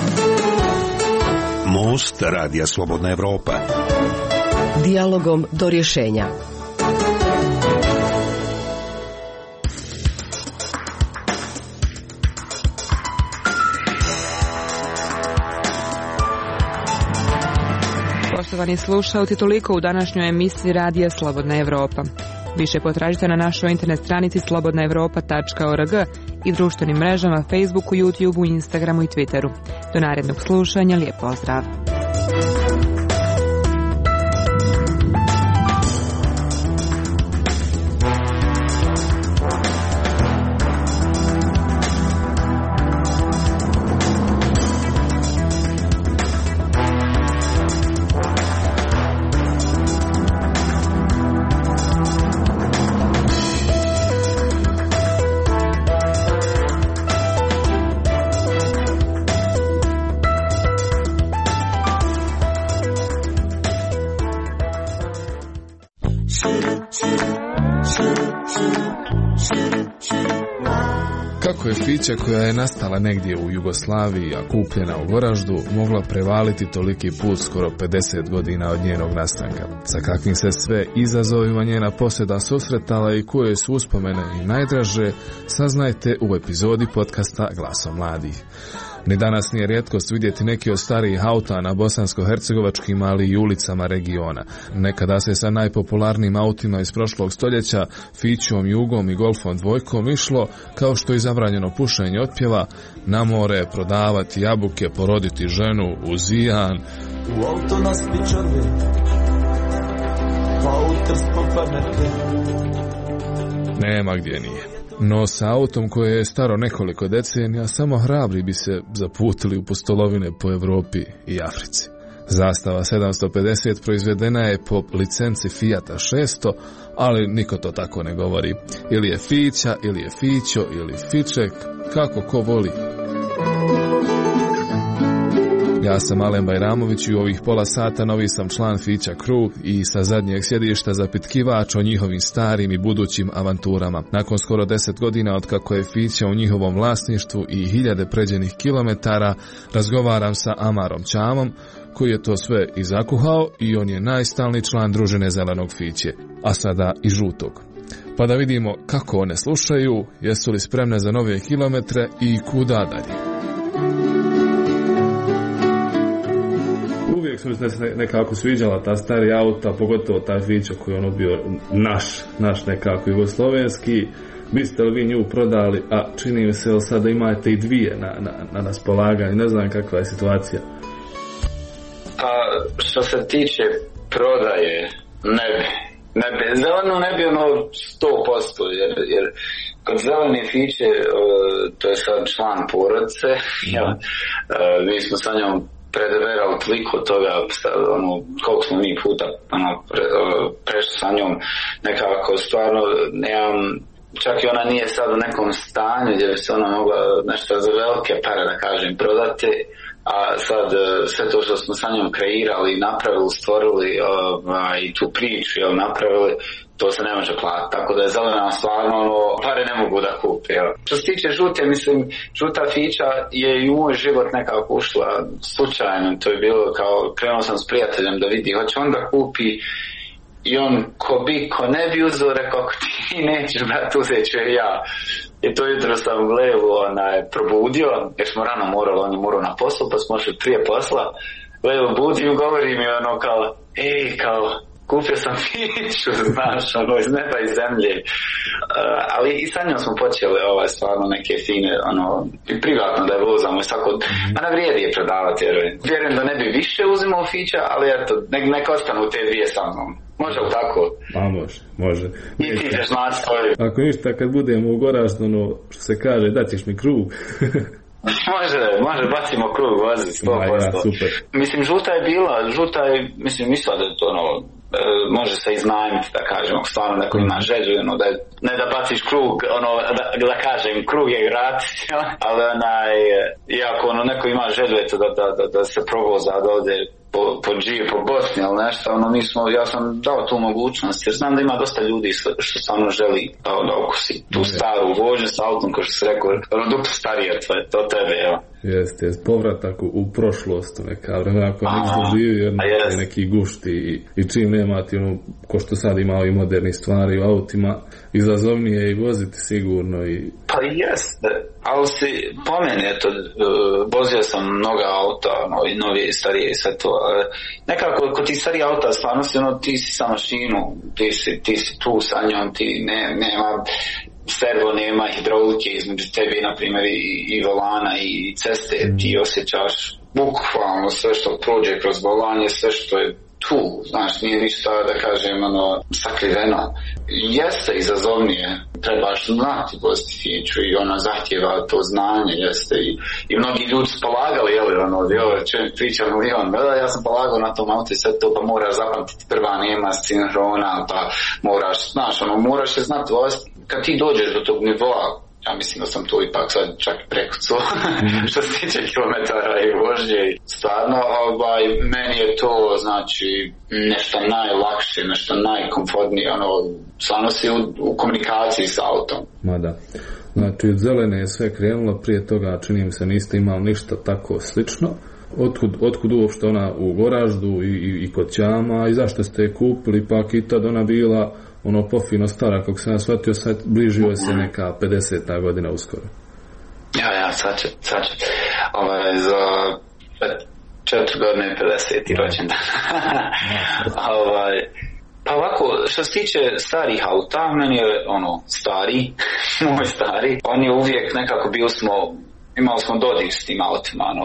Most Radija Slobodna Evropa. Dijalogom do rješenja. Poštovani slušalci, toliko u današnjoj emisiji Radija Slobodna Evropa. Više potražite na našoj internet stranici slobodna evropa tačka org i društvenim mrežama Facebooku, YouTubeu, Instagramu i Twitteru. Do narednog slušanja, lijep pozdrav. Kako je Fića koja je nastala negdje u Jugoslaviji, a kupljena u Goraždu, mogla prevaliti toliki put skoro pedeset godina od njenog nastanka? Sa kakvim se sve izazovima njena posjeda susretala i koje su uspomene i najdraže, saznajte u epizodi podcasta Glasom mladih. Ni danas nije rijetkost vidjeti neki od starijih auta na bosansko-hercegovačkim, ali i ulicama regiona. Nekada se sa najpopularnijim autima iz prošlog stoljeća, Fićom, Jugom i Golfom dvojkom išlo, kao što i zabranjeno pušenje otpjeva, na more, prodavati jabuke, poroditi ženu, u Zijan. U auto nas pičarve, pa utrstvo pametne. Nema gdje nije. No sa autom koje je staro nekoliko decenija, samo hrabri bi se zaputili u pustolovine po Evropi i Africi. Zastava sedamsto pedeset proizvedena je po licenci Fijata šesto, ali niko to tako ne govori. Ili je Fića, ili je Fićo, ili Fiček, kako ko voli. Ja sam Alen Bajramović i u ovih pola sata novi sam član Fića Crew i sa zadnjeg sjedišta zapitkivač o njihovim starim i budućim avanturama. Nakon skoro deset godina od kako je Fića u njihovom vlasništvu i hiljade pređenih kilometara, razgovaram sa Amarom Ćamom, koji je to sve i zakuhao i on je najstalniji član družine Zelenog Fiće, a sada i Žutog. Pa da vidimo kako one slušaju, jesu li spremne za nove kilometre i kuda dalje. Uvijek su mi se nekako sviđala ta stari auta, pogotovo taj Fićo koji je ono bio naš, naš nekako jugoslovenski. Biste li vi nju prodali, a čini mi se sada imate i dvije na, na, na raspolaganju, ne znam kakva je situacija. Pa što se tiče prodaje, ne bi. Ne bi, zeleno ne bi ono sto posto, jer, jer kod Zelene Fiće, to je sad član porodice, ja, mi smo sa njom predeverali toliko toga, ono, koliko smo mi puta ono, pre, prešli sa njom, nekako stvarno nemam, čak i ona nije sad u nekom stanju gdje bi se ona mogla nešto za velike pare, da kažem, prodati, a sad sve to što smo sa njom kreirali, napravili, stvorili ovaj, tu priču, jel, napravili, to se ne može platiti, tako da je Zelena stvarno, ono, pare ne mogu da kupe, jel. Što se tiče Žute, mislim, Žuta Fića je i u moj život nekako ušla slučajno, to je bilo kao, krenuo sam s prijateljem da vidi, hoće on da kupi, i on, ko bi, ko ne bi uzeo, rekao, ako ti nećeš, brat, uzet ću je ja. I to jutro sam Levu onaj, probudio, jer smo rano morali, on je morao na poslu, pa smo šli prije posla. Levu budim, govori mi ono kao, ej, kao, kupio sam Fiću, znaš, ono, iz neba i zemlje. Uh, ali i sa njom smo počeli ovaj, stvarno neke fine, ono, privatno da je vozamo i svako, a na vrijedi je predavati, jer vjerujem da ne bi više uzimao Fića, ali eto, nek, nek ostanu te dvije sa mnom. Može li tako? A može, može. I ti ćeš naći svoju. Ako ništa, kad budemo u Goraždu, ono, što se kaže, daćeš mi krug. Može, može, bacimo krug, vozi, sto posto. Ja, super. Mislim, Žuta je bila, Žuta je, mislim, mislila da je to, ono, može se iznajmiti, da kažemo, stvarno neko ima želju, ono, da, ne da baciš krug, ono, da, da kažem, krug je gratis, ali onaj, iako ono, neko ima želju, eto, da, da, da, da se provoza, da ode po, po G, po Bosni, ali nešto, ono, mi smo, ja sam dao tu mogućnost, jer znam da ima dosta ljudi što stvarno želi da, da okusi tu staru vožnju s autom, kao što se rekao, ono, dok starije, to je to tebe, evo. Jeste, jest, povratak u, u prošlost, neka vremena koja nismo živi, jer neki gušti i, i čim nemati, ono, ko što sad ima ovi moderni stvari u autima, izazovnije je i voziti sigurno i... Pa jeste, ali si, po meni, eto, vozio sam mnoga auta, novi, novi, starije i sve to, nekako, kod ti starije auta, stvarno si, ono, ti si sa mašinu, ti si, ti si tu sa njom, ti ne, nema... servo, nema hidraulike između tebi, na primjer, i, i volana i ceste, ti osjećaš bukvalno sve što prođe kroz volanje, sve što je tu, znaš, nije ništa, da kažem, ono, sakriveno. Jeste izazovnije, trebaš znati voziti Fiću i ona zahtjeva to znanje, jeste, i, i mnogi ljudi su polagali, jel, ono, jel, čujem priča milion, da, ja sam polagao na tom auto i sve to, pa moraš zapamtiti prva nema sinhrona, pa moraš, znaš, ono, moraš je znati voziti. Kad ti dođeš do tog nivoa ja mislim da sam tu ipak sad čak prekucao što se tiče kilometara i vožnje. Stvarno, ovaj, meni je to znači nešto najlakše, nešto najkomfortnije, ono, stvarno si u, u komunikaciji s autom. Ma da. Znači, od zelene je sve krenulo, prije toga čini mi se niste imali ništa tako slično. Otkud, otkud uopšte ona u Goraždu i, i, i kod Ćama i zašto ste je kupili, pak i tad ona bila ono pofino stara, kako sam ja shvatio, sad bližio se neka pedeseta godina uskoro. Ja, ja, sad će, sad će. Ovaj, za četiri godine pedeseti rođendan. ovaj, pa ovako, što se tiče starih auta, meni je ono, stari, moj stari, on je uvijek nekako bio smo, imali smo dodir s tim autima, ono,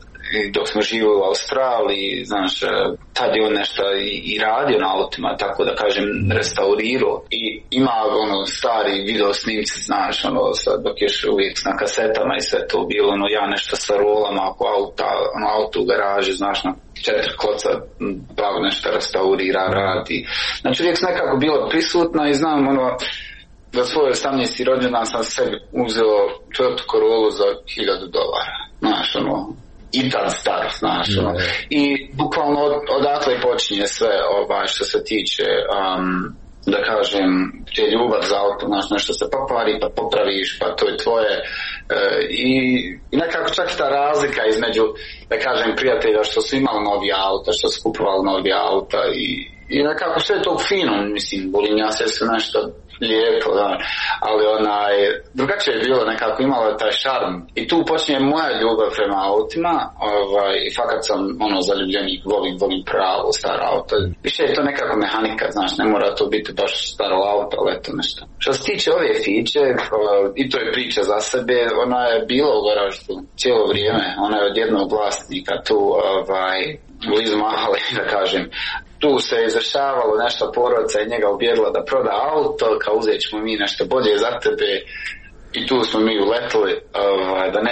dok smo živjeli u Australiji, znaš, tad je on nešto i, i radio na autima, tako da kažem, restaurirao. I ima ono stari video snimci, znaš, ono, sad, dok je uvijek na kasetama i sve to bilo, ono, ja nešto sa rolama oko auta, ono, auto u garaži, znaš, na četiri kloca, pravo nešto restaurira, radi. Znači, uvijek sam nekako bila prisutna i znam, ono, za svoj osamnaesti rođendan sam sebi uzeo Toyota Corollu za hiljadu dolara, znaš, ono, i tad star, znaš, no. I bukvalno od, odatle počinje sve ovaj, što se tiče um, da kažem te ljubav za auto, znaš, nešto se pokvari pa popraviš, pa to je tvoje e, i, i nekako čak i ta razlika između, da kažem, prijatelja što su imali novi auta, što su kupovali novi auta i, i nekako sve to fino, mislim, Bolinja se sve nešto lijepo, da, ali onaj, drugačije je bilo, nekako imalo taj šarm i tu počinje moja ljubav prema autima, ovaj, i fakat sam ono zaljubljenik, volim, volim pravo staro auto, više je to nekako mehanika, znaš, ne mora to biti baš staro auto, ali eto nešto. Što se tiče ove fiće, o, i to je priča za sebe, ona je bila u Goraždu cijelo vrijeme, ona je od jednog vlasnika tu, ovaj, blizu Mahale, da kažem. Tu se izrašavalo nešto porodica i njega ubjedila da proda auto, kao uzet ćemo mi nešto bolje za tebe i tu smo mi uletili, uh, da ne,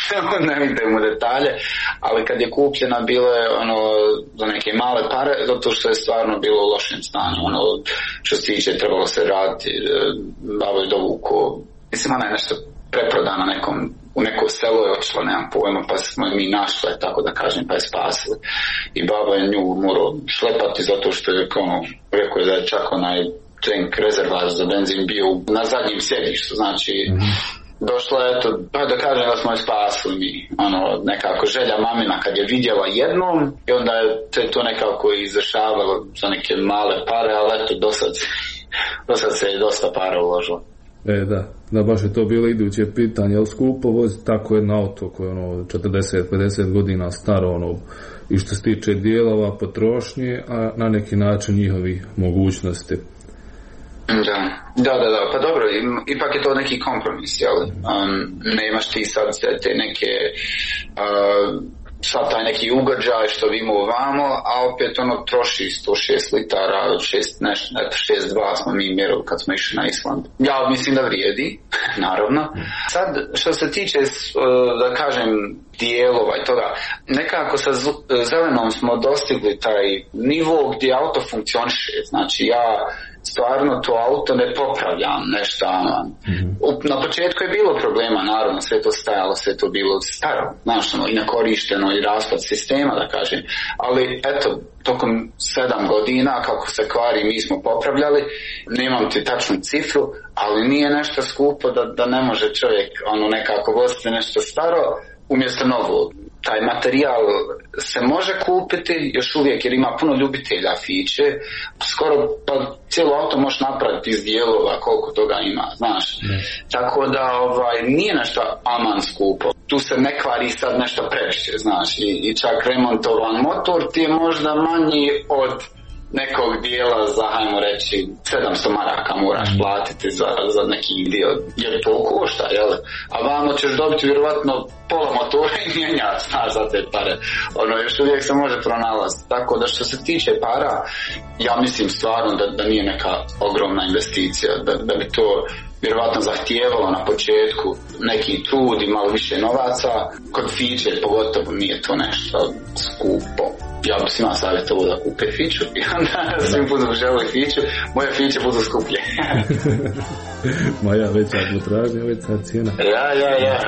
ne idemo u detalje, ali kad je kupljena bilo je ono za neke male pare, zato što je stvarno bilo u lošem stanju, ono što se tiče trebalo se raditi, babo je dovuko, mislim ona je nešto preprodana nekom, u neko selo je otišla, nemam pojma, pa smo je mi našli, tako da kažem, pa je spasili. I baba je nju morao šlepati zato što je, ono, rekao je da je čak onaj tank rezervar za benzin bio na zadnjem sjedištu, znači mm-hmm. došla je to, pa da kažem da smo je spasili mi, ono, nekako želja mamina kad je vidjela jednom i onda je to nekako izrašavalo za neke male pare, ali eto, dosad, dosad se je dosta para uložilo. E, da, da baš je to bilo iduće pitanje, ali skupo voziti tako jedno auto koje je ono četrdeset do pedeset godina staro, ono, i što se tiče dijelova, potrošnje, a na neki način njihovi mogućnosti. Da, da, da, da. Pa dobro, ipak je to neki kompromis, jel? Um, ne imaš ti sad te neke uh, sad taj neki ugađaj što vi imamo ovamo, a opet ono troši sto šest litara, šest, nešto, šest dva smo mi mjerili kad smo išli na Island. Ja mislim da vrijedi, naravno. Sad, što se tiče, da kažem, dijelova i toga, nekako sa zelenom smo dostigli taj nivo gdje auto funkcioniše. Znači, ja stvarno to auto ne popravljam nešto, mm-hmm. na početku je bilo problema, naravno, sve to stajalo, sve to bilo staro, znaš, ono, i nakorišteno i raspad sistema, da kažem, ali eto, tokom sedam godina kako se kvari mi smo popravljali, nemam ti tačnu cifru, ali nije nešto skupo da, da ne može čovjek ono nekako voziti nešto staro umjesto novo. Taj materijal se može kupiti još uvijek jer ima puno ljubitelja fiće, skoro pa cijelo auto možeš napraviti iz dijelova koliko toga ima, znaš. Ne. Tako da ovaj, nije nešto aman skupo. Tu se ne kvari sad nešto previše, znaš, i, i čak remontovan motor ti je možda manji od nekog dijela za, hajmo reći, sedamsto maraka moraš platiti za, za neki dio, jer to košta, jel? A vamo ćeš dobiti vjerovatno pola motora i mijenjati, znaš, za te pare. Ono, još uvijek se može pronalaziti. Tako da što se tiče para, ja mislim stvarno da, da nije neka ogromna investicija, da, da bi to vjerovatno zahtijevalo na početku neki trud i malo više novaca. Kod fiće pogotovo nije to nešto skupo. ja bi svima savjetovao da kupe fiću i onda svim budu želi fiću, moje fiće budu skuplje. Moja veća potražnja, veća cijena. Ja, ja, ja.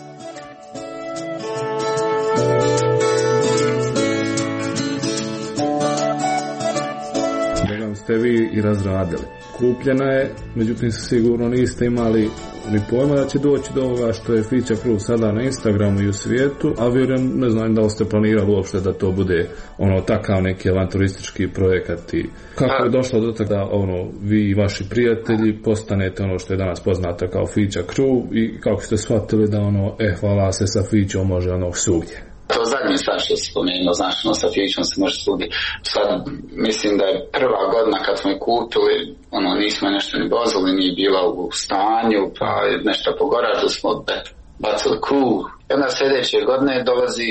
Ste vi i razradili. Kupljena je, međutim sigurno niste imali ni pojma da će doći do ovoga što je Fića Crew sada na Instagramu i u svijetu, a vjerujem, ne znam da li ste planirali uopšte da to bude ono takav neki avanturistički projekat i kako je došlo do toga da ono, vi i vaši prijatelji postanete ono što je danas poznato kao Fića Crew i kako ste shvatili da ono, eh, hvala se sa Fićom može ono svugdje. To zadnji sad što se spomenuo, znaš, ono sa Fićom se može svugdje. Sad, mislim da je prva godina kad smo je kupili, ono, nismo nešto ni vozili, nije bila u stanju, pa nešto po garažu smo bacili cool. I onda sljedeće godine dolazi,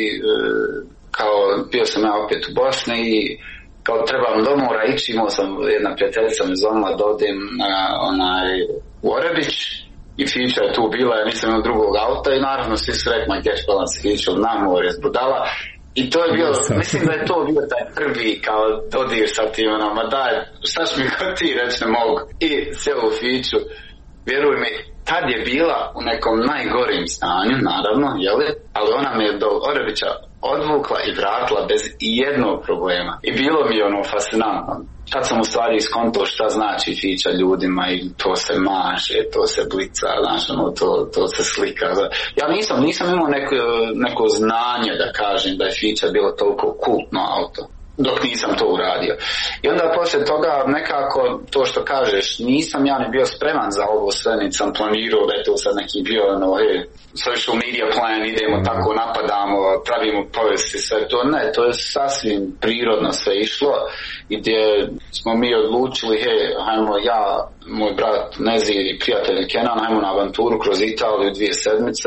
kao, bio sam ja opet u Bosni i kao trebam do mora ići, imao sam, jedna prijateljica me zvonila da odem na onaj u Orebić. I Fića je tu bila, ja nisam imao drugog auta i naravno svi su rekli, ma gdje će pelan se Fićom na more s budala. I to je bilo, mislim da je to bio taj prvi kao dodir sa tim, ono, ma daj, šta ću mi kod ti reći ne mogu. I cijelu Fiću, vjeruj mi, tad je bila u nekom najgorim stanju, naravno, jeli, ali ona me je do Orebića odvukla i vratila bez jednog problema. I bilo mi je ono fascinantno. Tad sam u stvari iskontao šta znači Fića ljudima i to se maže, to se blica, znači ono, to, to se slika. Ja nisam, nisam imao neko, neko znanje da kažem da je Fića bilo toliko kultno auto, dok nisam to uradio. I onda poslije toga nekako to što kažeš, nisam ja ni bio spreman za ovo sve, niti sam planirao da je to sad neki bio ono, hey, social media plan, idemo tako, napadamo, pravimo povesti, sve to. Ne, to je sasvim prirodno sve išlo i gdje smo mi odlučili, hej, hajmo ja, moj brat Nezi i prijatelj Kenan, hajmo na avanturu kroz Italiju dvije sedmice.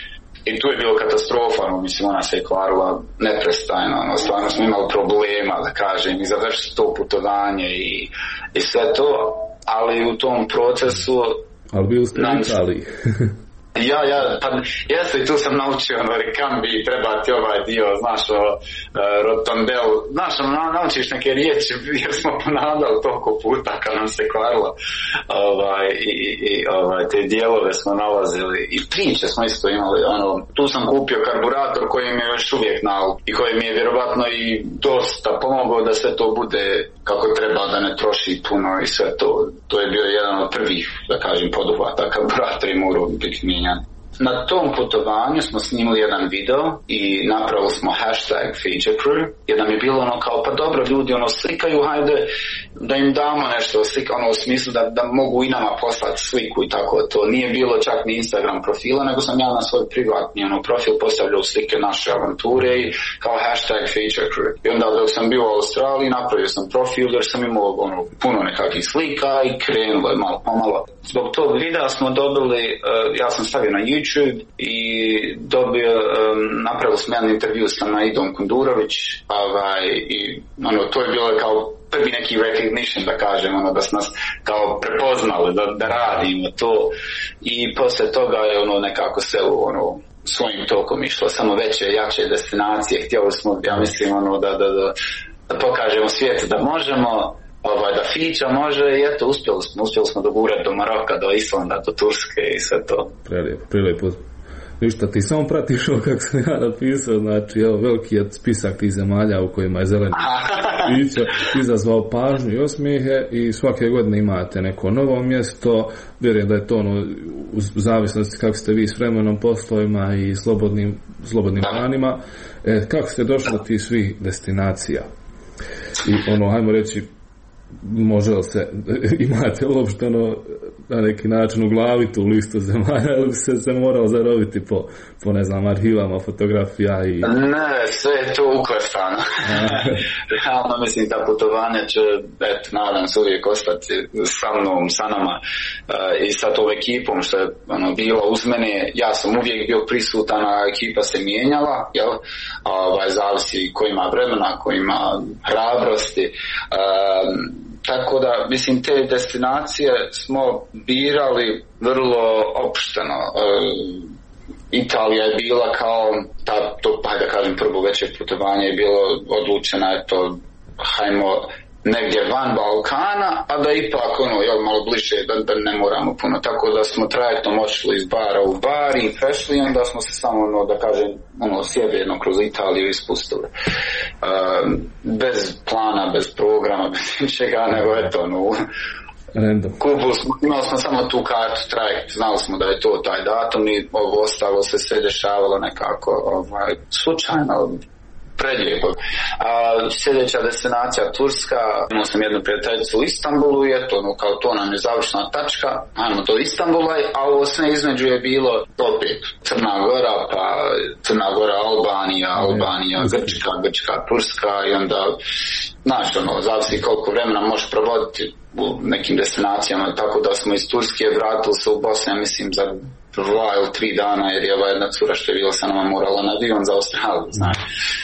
I tu je bilo katastrofa, no, mislim, ona se je kvarila neprestajno, ono, stvarno smo imali problema, da kažem, i završiti to putovanje i, i sve to, ali u tom procesu... Ali bili ste u Italiji. Ja, ja, pa jesu i tu sam naučio, ono, Ricambi, treba ti ovaj dio, znaš, o, uh, Rotondel, znaš, ono, naučiš neke riječi, jer smo ponavljali toliko puta kad nam se kvarilo, ovaj, i, i ovaj, te dijelove smo nalazili, i priče smo isto imali, ono, tu sam kupio karburator koji mi je još uvijek nal, i koji mi je vjerovatno i dosta pomogao da sve to bude kako treba, da ne troši puno i sve to, to je bio jedan od prvih, da kažem, poduhvata, karburatori moraju biti mijenjani. Na tom putovanju smo snimili jedan video i napravili smo hashtag Fića Crew, jer nam je bilo ono kao, pa dobro, ljudi ono slikaju, hajde da im damo nešto slika, ono u smislu da, da mogu i nama poslati sliku i tako. To nije bilo čak ni Instagram profila, nego sam ja na svoj privatni ono, profil postavljao slike naše avanture i kao hashtag Fića Crew. I onda dok sam bio u Australiji napravio sam profil jer sam imao ono, puno nekakvih slika i krenulo je malo pomalo. Zbog tog videa smo dobili, uh, ja sam stavio na YouTube i dobio, um, napravili smo jedan intervju sa Naidom Kundurović, ovaj, i ono, to je bilo kao prvi neki recognition, da kažem, ono, da su nas kao prepoznali, da, da radimo to, i poslije toga je ono nekako se ono, svojim tokom išlo, samo veće, jače destinacije, htjeli smo, ja mislim, ono, da, da, da, da pokažemo svijetu da možemo, ovaj, da Fića može, i eto, uspjeli smo, uspjeli smo dogurati do Maroka, do Islanda, do Turske i sve to. Prelijepo, prelijepo. Ništa, ti samo pratiš ovo kako sam ja napisao, znači, evo, veliki je spisak tih zemalja u kojima je zeleni Fića izazvao pažnju i osmijehe i svake godine imate neko novo mjesto, vjerujem da je to ono, u zavisnosti kako ste vi s vremenom, poslovima i slobodnim, slobodnim planima, e, kako ste došli do tih svih destinacija? I ono, hajmo reći, može li se, imate uopšte ono, na neki način u glavi tu listu zemalja, ili se, se morao zaroviti po, po, ne znam, arhivama, fotografija i... Ne, sve je to uklestano. Realno, mislim, ta putovanja će, eto, nadam se uvijek ostati sa mnom, sa nama, uh, i sa tom ekipom što je ono, bilo uz mene. Ja sam uvijek bio prisutan, a ekipa se mijenjala, jel? Ovaj, zavisi ko ima vremena, ko ima hrabrosti. Uh, Tako da, mislim, te destinacije smo birali vrlo opšteno. Italija je bila kao ta, to, pa da kažem, prvo veće putovanje je bilo odlučeno, eto, hajmo negdje van Balkana, a da ipak ono, jel, malo bliže, da, da ne moramo puno, tako da smo trajektom otišli iz bara u bar i prešli, onda smo se samo, ono, da kažem, ono, sjeverno kroz Italiju ispustili. Uh, bez plana, bez programa, bez čega, nego eto, ono, Random. Kubu smo, imali smo samo tu kartu trajekt, znali smo da je to taj datum i ovo ostalo se sve dešavalo nekako ovaj, slučajno, predlijepo. A sljedeća destinacija Turska, imao sam jednu prijateljicu u Istanbulu i eto, ono, kao to nam je završna tačka, ajmo do Istanbula, a ovo sve između je bilo opet Crna Gora, pa Crna Gora, Albanija, Albanija, Grčka, Grčka, Turska i onda, znaš, ono, zavisi koliko vremena možeš provoditi u nekim destinacijama, tako da smo iz Turske vratili se u Bosnu, ja mislim, za dva ili tri dana, jer je ova jedna cura što je bila sa nama morala na avion za Australiju, znaš.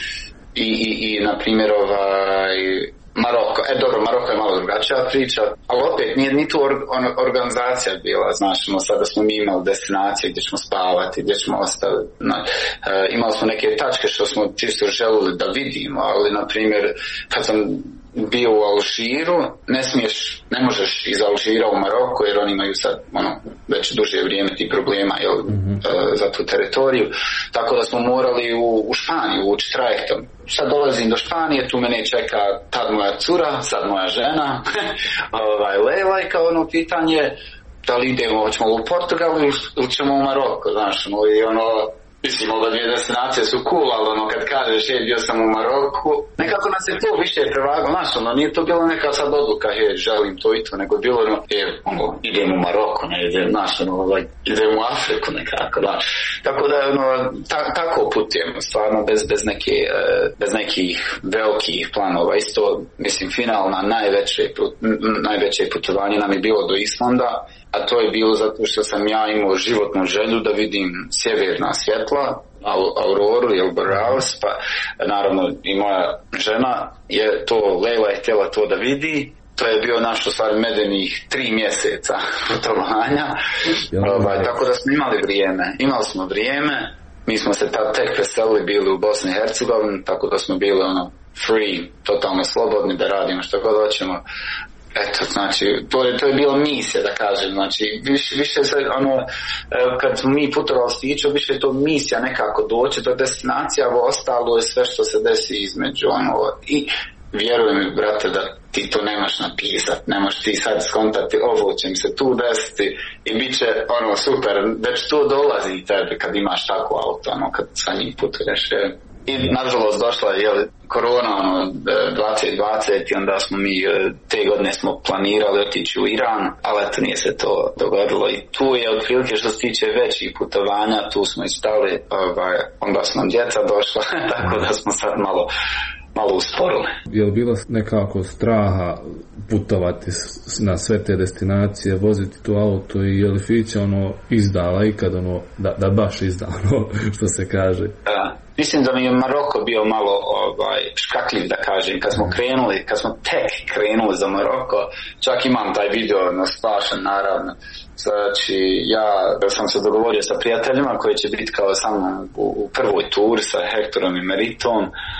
I, i, i na primjer, ovaj, Maroko, e dobro, Maroko je malo drugačija priča, ali opet nije ni tu or, on, organizacija bila, znaš, no, sada smo mi imali destinacije gdje ćemo spavati, gdje ćemo ostaviti, no, e, imali smo neke tačke što smo čisto želili da vidimo, ali na primjer, kad sam bio u Alžiru, ne smiješ, ne možeš iz Alžira u Maroko, jer oni imaju sad, ono, već duže vrijeme ti problema, jel, mm-hmm. e, za tu teritoriju, tako da smo morali u, u Španiju ući trajektom. Sad dolazim do Španije, tu mene čeka tad moja cura, sad moja žena, ovaj, Lela, i kao ono pitanje, da li idemo, hoćemo u Portugalu ili ćemo u Maroko, znaš, no, i ono, mislim, ove dvije destinacije su cool, ali ono, kad kažeš, je, bio sam u Maroku, nekako nas je to više prevagalo, znaš, ono, nije to bilo neka sad odluka, je, želim to i to, nego bilo, ono, je, ono, idem u Maroko, ne, idem, znaš, ono, like, idem u Afriku nekako, da. Tako da, ono, ta, tako putujemo, stvarno, bez, bez, neke, bez nekih velikih planova. Isto, mislim, finalna, najveće, najveće putovanje nam je bilo do Islanda, a to je bilo zato što sam ja imao životnu želju da vidim sjeverna svjetla, auroru ili borealis, pa naravno i moja žena je to, Leila je htjela to da vidi. To je bio naš, u stvari, medenih tri mjeseca putovanja, ovaj, tako da smo imali vrijeme, imali smo vrijeme, mi smo se tad tek preselili, bili u Bosni i Hercegovini, tako da smo bili ono free, totalno slobodni da radimo što god hoćemo. Eto, znači, to je, to je bila misija, da kažem, znači, više, više se, ono, kad smo mi putovali s Tićom, više je to misija nekako doći do destinacija, ovo ostalo je sve što se desi između, ono, i vjeruj mi, brate, da ti to nemaš napisat, nemaš ti sad skontati, ovo će mi se tu desiti i bit će, ono, super, već to dolazi tebi kad imaš takvo auto, ono, kad sa njim putuješ, je. I nažalost došla je, jel, korona, ono, dvadeset dvadeset, i onda smo mi te godine smo planirali otići u Iran, ali eto nije se to dogodilo i tu je otprilike što se tiče većih putovanja, tu smo i stali, ovaj, onda su nam djeca došla, tako da smo sad malo malo usporili. Je li bilo nekako straha putovati na sve te destinacije, voziti tu auto, i je li Fića ono izdala ikad, ono, da, da baš izdala, ono, što se kaže? Da. Mislim da mi je Maroko bio malo ovaj, škakljiv, da kažem, kad smo krenuli, kad smo tek krenuli za Maroko, čak imam taj video na spašen, naravno. Znači, ja sam se dogovorio sa prijateljima koji će biti kao sa mnom u, u prvoj turi sa Hektorom i Meritom,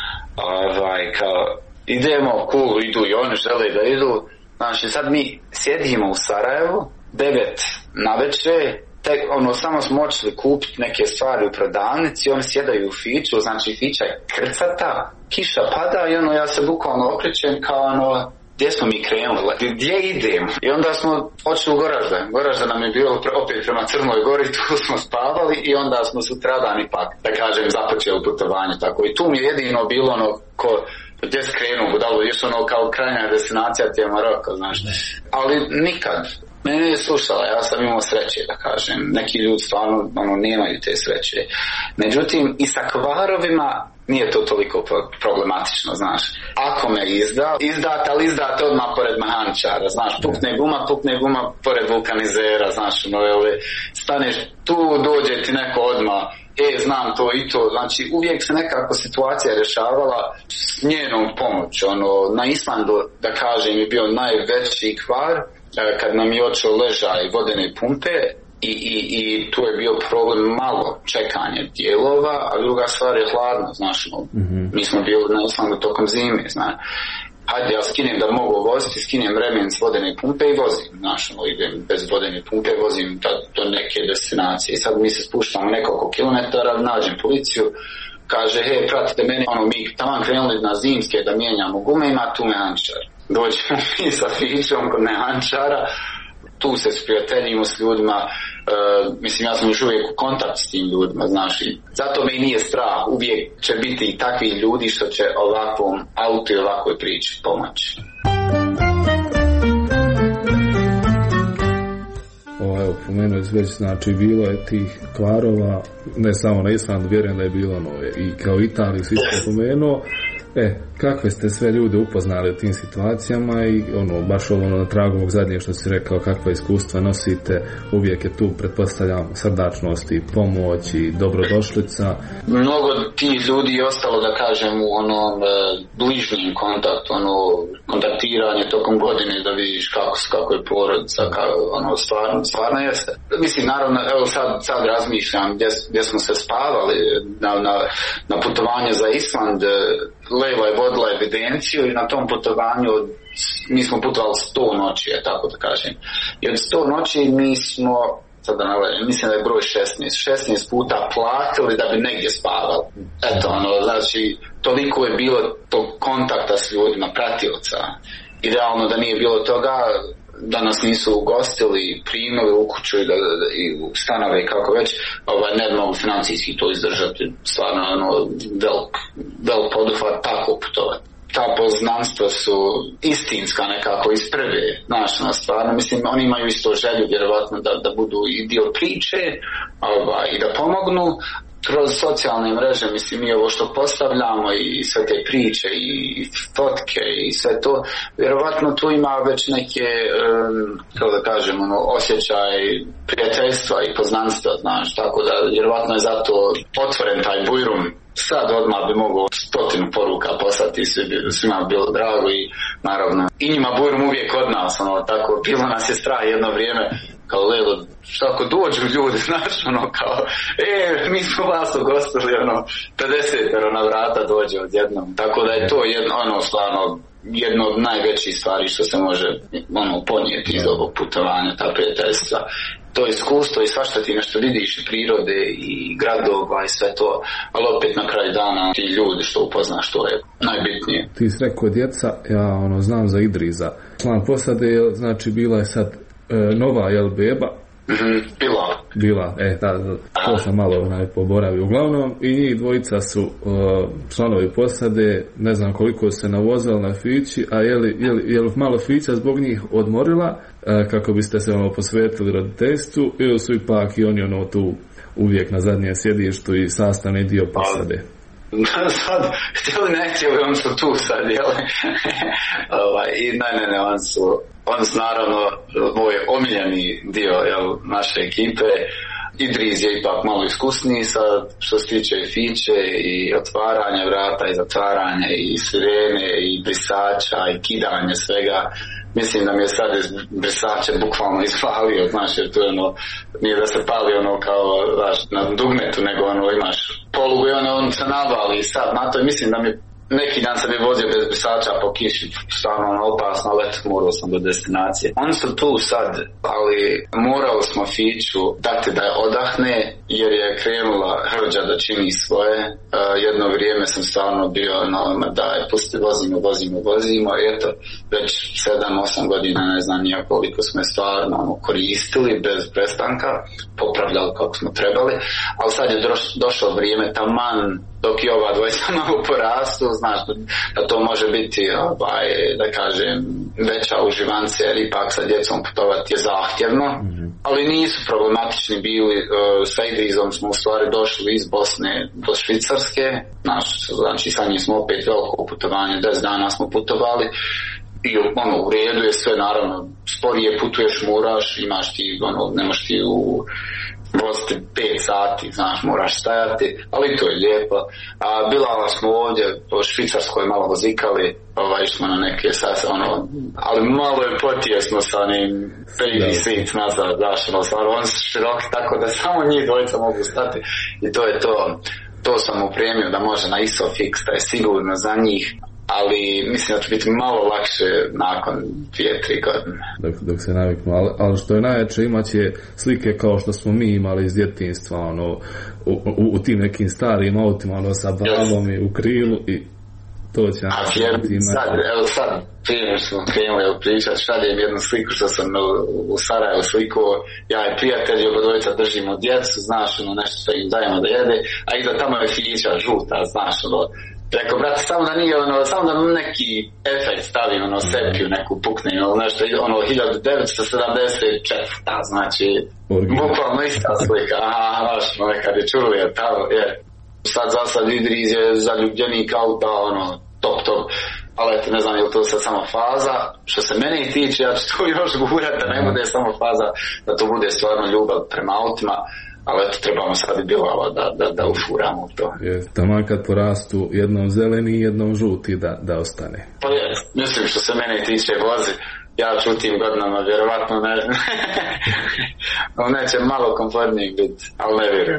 ovaj, kao, idemo, cool, idu i oni žele da idu. Znači, sad mi sjedimo u Sarajevu, devet na večer, tek, ono, samo smo očeli kupiti neke stvari u prodavnici, oni sjedaju u Fiću, znači Fića je krcata, kiša pada i ono, ja se bukvalno okrećem kao ono, gdje smo mi krenuli, gdje idemo? I onda smo očeli u Goražda. Goražda nam je bilo opet prema Crnoj Gori, tu smo spavali i onda smo sutradan ipak, da kažem, započeli putovanje. Tako. I tu mi je jedino bilo ono, ko, gdje skrenu, budalo, još ono kao krajnja destinacija ti je Maroko, znaš. Ali nikad. Mene je slušala, ja sam imao sreće, da kažem. Neki ljudi stvarno ono, nemaju te sreće. Međutim, i sa kvarovima nije to toliko problematično, znaš. Ako me izda, izdat, ali izdat odmah pored mehaničara, znaš. Pukne guma, pukne guma pored vulkanizera, znaš. Ono, jel, staneš tu, dođe ti neko odmah, e, znam to i to. Znači, uvijek se nekako situacija rješavala s njenom pomoć. Ono, na Islandu, da kažem, je bio najveći kvar kad nam je očeo ležaj vodene pumpe, I, i, i tu je bio problem malo čekanje dijelova, a druga stvar je hladno, znaš, mm-hmm. mi smo bili na Islandu tokom zime, znaš. Hajde, ja skinem da mogu voziti, skinem remen s vodene pumpe i vozim, znaš, ono, idem bez vodene pumpe, vozim do, do neke destinacije. I sad mi se spuštamo nekoliko kilometara, nađem policiju, kaže, hej, pratite mene, ono, mi taman krenuli na zimske da mijenjamo gume, ima tu mehančar. Dođemo mi sa fićom kod mehančara, tu se sprijateljimo s ljudima, uh, mislim, ja sam još uvijek u kontakt s tim ljudima, znaš, i zato me i nije strah, uvijek će biti i takvi ljudi što će ovakvom autu i ovakvoj priči pomoći. Ovo, evo, pomenuo je već, znači, bilo je tih kvarova, ne samo na Islandu, vjerujem da je bilo ono, i kao Italiji, svi ste pomenuo. E, kakve ste sve ljude upoznali u tim situacijama i ono, baš ovo na tragu ovog zadnjeg što si rekao, kakva iskustva nosite, uvijek je tu, pretpostavljam, srdačnost i pomoć i dobrodošlica. Mnogo tih ljudi je ostalo, da kažem, u onom e, bližnjim kontaktu, ono, kontaktiranje tokom godine da vidiš kako, kako je porodica, kako, ono, stvarno, stvarno jeste. Mislim, naravno, evo sad, sad razmišljam gdje, gdje smo se spavali na, na, na putovanje za Island. Lejla je vodila evidenciju i na tom putovanju mi smo putovali sto noći, je tako da kažem. I od sto noći mi smo, sad da navljam, mislim da je broj šesnaest, šesnaest puta platili da bi negdje spavali. Eto, ono, znači, toliko je bilo tog kontakta s ljudima, pratioca. Idealno da nije bilo toga, da nas nisu ugostili, primili u kuću i, da, da, i u stanove kako već, ovaj, ne bi mogu financijski to izdržati, stvarno ono, velik, velik poduhvat tako putovati. Ta poznanstva su istinska nekako iz prve, znaš, na stvarno, mislim, oni imaju isto želju vjerovatno da, da budu i dio priče, ovaj, i da pomognu. Kroz socijalne mreže, mislim, mi ovo što postavljamo i sve te priče i fotke i sve to, vjerovatno tu ima već neke, um, kako da kažem, ono, osjećaj prijateljstva i poznanstva, znaš, tako da vjerovatno je zato otvoren taj bujrum. Sad odmah bi mogao stotinu poruka poslati, svi bi, svima bi bilo drago i naravno i njima bujrum uvijek od nas, ono, tako, bilo nas je strah jedno vrijeme, kao Lelo, što ako dođu ljudi, znaš, ono, kao, e, mi smo vas ugostili, ono, pedesetero na vrata dođe odjednom, tako da je to jedno, ono, stvarno, jedno od najvećih stvari što se može, ono, ponijeti iz ovog putovanja, ta prijateljstva. To iskustvo i svašta ti nešto vidiš i prirode i gradova i sve to, ali opet na kraju dana ti ljudi što upoznaš, to je najbitnije. Ti si rekao djeca, ja ono znam za Idriza. Član posade, znači bila je sad e, nova, jel, beba? Mm-hmm, bila. Bila, e, da, da, to sam malo onaj poboravio. Uglavnom, i njih dvojica su uh, članovi posade, ne znam koliko se navozali na fići, a je li, je li, je li malo fića zbog njih odmorila, uh, kako biste se ono posvetili roditeljstvu, ili su ipak i oni ono tu uvijek na zadnjem sjedištu i sastavni dio posade? Sad, htjeli ne htjeli, oni su tu sad, jel? ovaj, I ne, ne, ne, oni su, oni su naravno moj omiljeni dio, jel, naše ekipe. Idriz je ipak malo iskusniji sad, što se tiče fiće i otvaranja vrata i zatvaranja i sirene i brisača i kidanje svega. Mislim da mi je sad iz brisača bukvalno ispalio, znaš, jer tu je ono, nije da se pali ono kao, znaš, na dugmetu, nego ono imaš polugu i ono, on se navali i sad na to, mislim da mi neki dan sam je vozio bez brisača po kiši, stvarno ono opasno, ali eto, morao sam do destinacije. Oni su tu sad, ali morali smo fiću dati da je odahne, jer je krenula hrđa da čini svoje. Uh, jedno vrijeme sam stvarno bio na ovome da je pusti, vozimo, vozimo, vozimo, i eto, već sedam osam godina, ne znam nijak koliko smo je stvarno ono, koristili bez prestanka, popravljali kako smo trebali, ali sad je došlo vrijeme taman dok i ova dvojica malo porastu, znaš da to može biti, ovaj, da kažem, veća uživancija, jer ipak sa djecom putovati je zahtjevno, mm-hmm. ali nisu problematični bili. Sa Idrizom smo u stvari došli iz Bosne do Švicarske, znaš, znači sa njim smo opet veliko putovanje, deset dana smo putovali, i ono, u redu je sve, naravno, sporije putuješ, moraš, imaš ti, ono, nemaš ti u voziti pet sati, znaš, moraš stajati, ali to je lijepo. A bila smo ovdje po Švicarskoj malo vozikali, ovaj, išli na neke sad, ono, ali malo je potijesno sa onim baby seat nazad, znaš, ono, stvarno, on su široki tako da samo njih dvojica mogu stati i to je to. To sam upremio da može na Isofix, da je sigurno za njih, ali mislim da će biti malo lakše nakon dvije, tri godine. Dok, dok se naviknu, ali, ali što je najjače, imat će slike kao što smo mi imali iz djetinjstva, ono, u, u, u tim nekim starim autima, ono, sa babom i u krilu i to će... A vjerujem, sad, evo sad, prije što smo krenuli pričati, šaljem jednu sliku što sam u, u Sarajevu sliku, ja i prijatelji, obadvojica držimo djecu, znaš, ono, nešto što im dajemo da jede, a i da tamo je fića žuta, znaš, ono, rekao, brate, samo da nije, ono, samo da neki efekt stavim, ono, sepiju, neku pukne, ono, nešto, ono, hiljadu devetsto sedamdeset četvrta, znači, bukvalno ista slika, aha, znaš, ono, nekad je čurlija, tamo, je. Sad za sad Idriz je zaljubljenik auta, ono, top, top, ali eto, ne znam je li to sad samo faza, što se mene tiče, ja ću to još gurati, da ne bude samo faza, da to bude stvarno ljubav prema autima, ali eto, trebamo sad i bilava da, da, da ufuramo to. Je, taman kad porastu jednom zeleni i jednom žuti da, da ostane. Pa je, mislim što se mene tiče vozi, ja ću u tim godinama vjerovatno ne, neće malo komfortniji biti, ali ne vjerujem.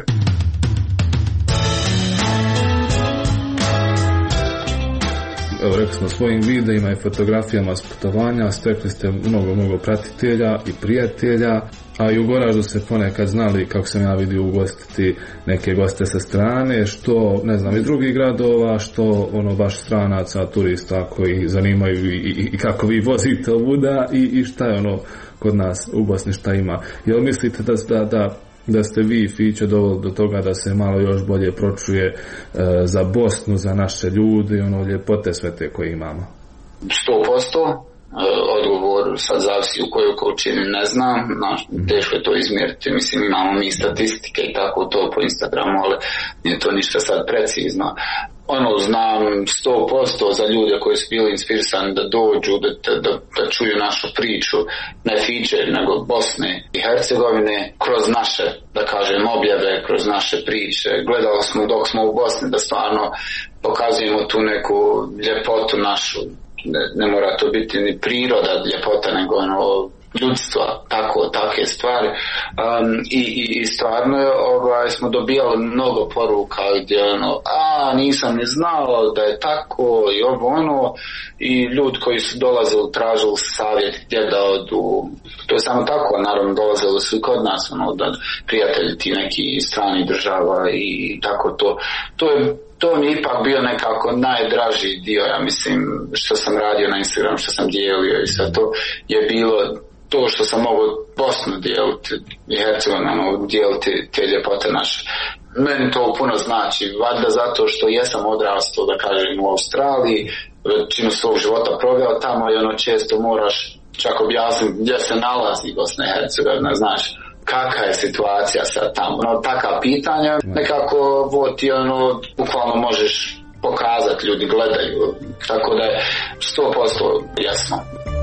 Evo, rekli smo svojim videima i fotografijama s putovanja, stekli ste mnogo, mnogo pratitelja i prijatelja, a i u Goraždu se ponekad znali, kako sam ja vidio, ugostiti neke goste sa strane, što, ne znam, iz drugih gradova, što, ono, baš stranaca, turista koji zanimaju i, i, i kako vi vozite ovuda i, i šta je ono kod nas u Bosni, šta ima. Jel mislite da, da, da da ste vi, Fiće, doveli do toga da se malo još bolje pročuje e, za Bosnu, za naše ljude, ono, ljepote sve te koje imamo? sto posto odgovor sad zavisi u kojoj količini ne znam, znaš, teško je to izmjeriti, mislim imamo mi statistike i tako to po Instagramu, ali nije to ništa sad precizno. Ono, znam sto posto za ljude koji su bili inspirisani da dođu, da, da, da čuju našu priču, ne Fiće, nego Bosne i Hercegovine, kroz naše, da kažem, objave, kroz naše priče. Gledali smo dok smo u Bosni da stvarno pokazujemo tu neku ljepotu našu. Ne, ne mora to biti ni priroda ljepota, nego ono, ljudstva, tako, takve stvari. Um, i, i, i stvarno ovaj, smo dobijali mnogo poruka gdje ono, a nisam ni znao da je tako i ovo ono, i ljudi koji su dolazili, tražili savjet gdje da odu. To je samo tako, naravno dolazili su i kod nas, ono, da prijatelji ti neki strani država i tako to. To je To mi je ipak bio nekako najdraži dio, ja mislim, što sam radio na Instagramu, što sam dijelio i sve to je bilo to što sam mogao Bosnu dijeliti i Hercegovinu dijeliti te ljepote naše. Meni to puno znači, valjda zato što jesam odrastao, da kažem, u Australiji, većinu svog života proveo tamo i ono često moraš čak objasniti gdje se nalazi Bosna i Hercegovina, znaš. Kakva je situacija sad tamo, no, taka pitanja, nekako voti, ono, bukvalno možeš pokazati, ljudi gledaju, tako da je sto posto jasno.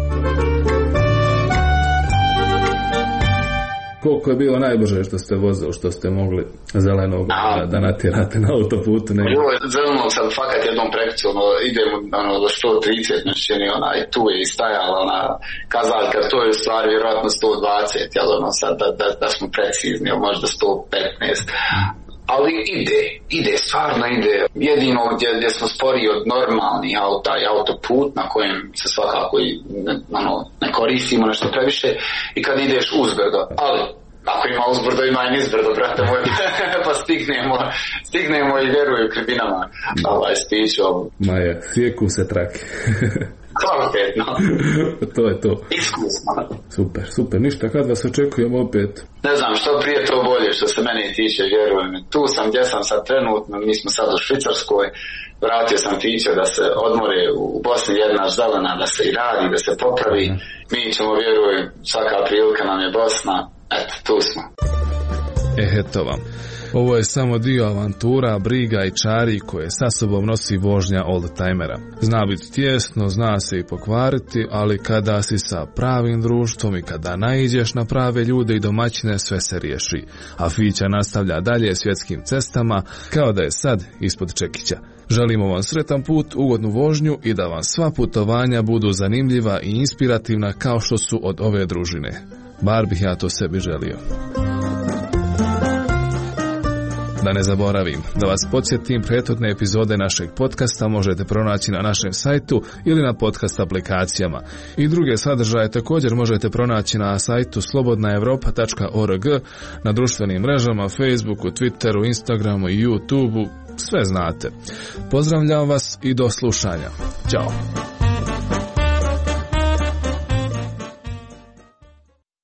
Koliko je bilo najbrže što ste vozili, što ste mogli zelenog da, da natjerate na autoputu? Ne? Zelenog sam fakat jednom prekricu, ono, idem ono, do sto trideset, znači ona i tu je i stajala ona kazaljka, to je u stvari vjerojatno sto dvadeset, jel ono sad da, da, da smo precizni, možda sto petnaest. Ali ide, ide, stvarno ide. Jedino gdje, gdje smo sporiji od normalnih auta i autoput na kojem se svakako i, ne, ono, ne koristimo nešto previše i kad ideš uzbrdo. Ali ako ima uzbrdo, ima i nizbrdo, brate moj, pa stignemo, stignemo i vjeruju kribinama ovaj, stićom. Ma je, sjeku se trake. Kvalitetno. To je to. Iskusno. Super, super. Ništa, kad vas očekujemo opet? Ne znam, što prije to bolje, što se mene tiče, vjerujem. Tu sam, gdje sam sad trenutno, mi smo sad u Švicarskoj, vratio sam Fiće da se odmore u Bosni jedna zelena, da se i radi, da se popravi. Mi ćemo, vjerujem, svaka prilika nam je Bosna. Eto, tu smo. E, eto vam. Ovo je samo dio avantura, briga i čari koje sa sobom nosi vožnja oldtimera. Zna biti tjesno, zna se i pokvariti, ali kada si sa pravim društvom i kada naiđeš na prave ljude i domaćine, sve se riješi. A Fića nastavlja dalje svjetskim cestama kao da je sad ispod čekića. Želimo vam sretan put, ugodnu vožnju i da vam sva putovanja budu zanimljiva i inspirativna kao što su od ove družine. Bar bih ja to sebi želio. Da ne zaboravim, da vas podsjetim, prethodne epizode našeg podcasta možete pronaći na našem sajtu ili na podcast aplikacijama. I druge sadržaje također možete pronaći na sajtu slobodna europa tačka org, na društvenim mrežama, Facebooku, Twitteru, Instagramu i YouTubeu, sve znate. Pozdravljam vas i do slušanja. Ćao!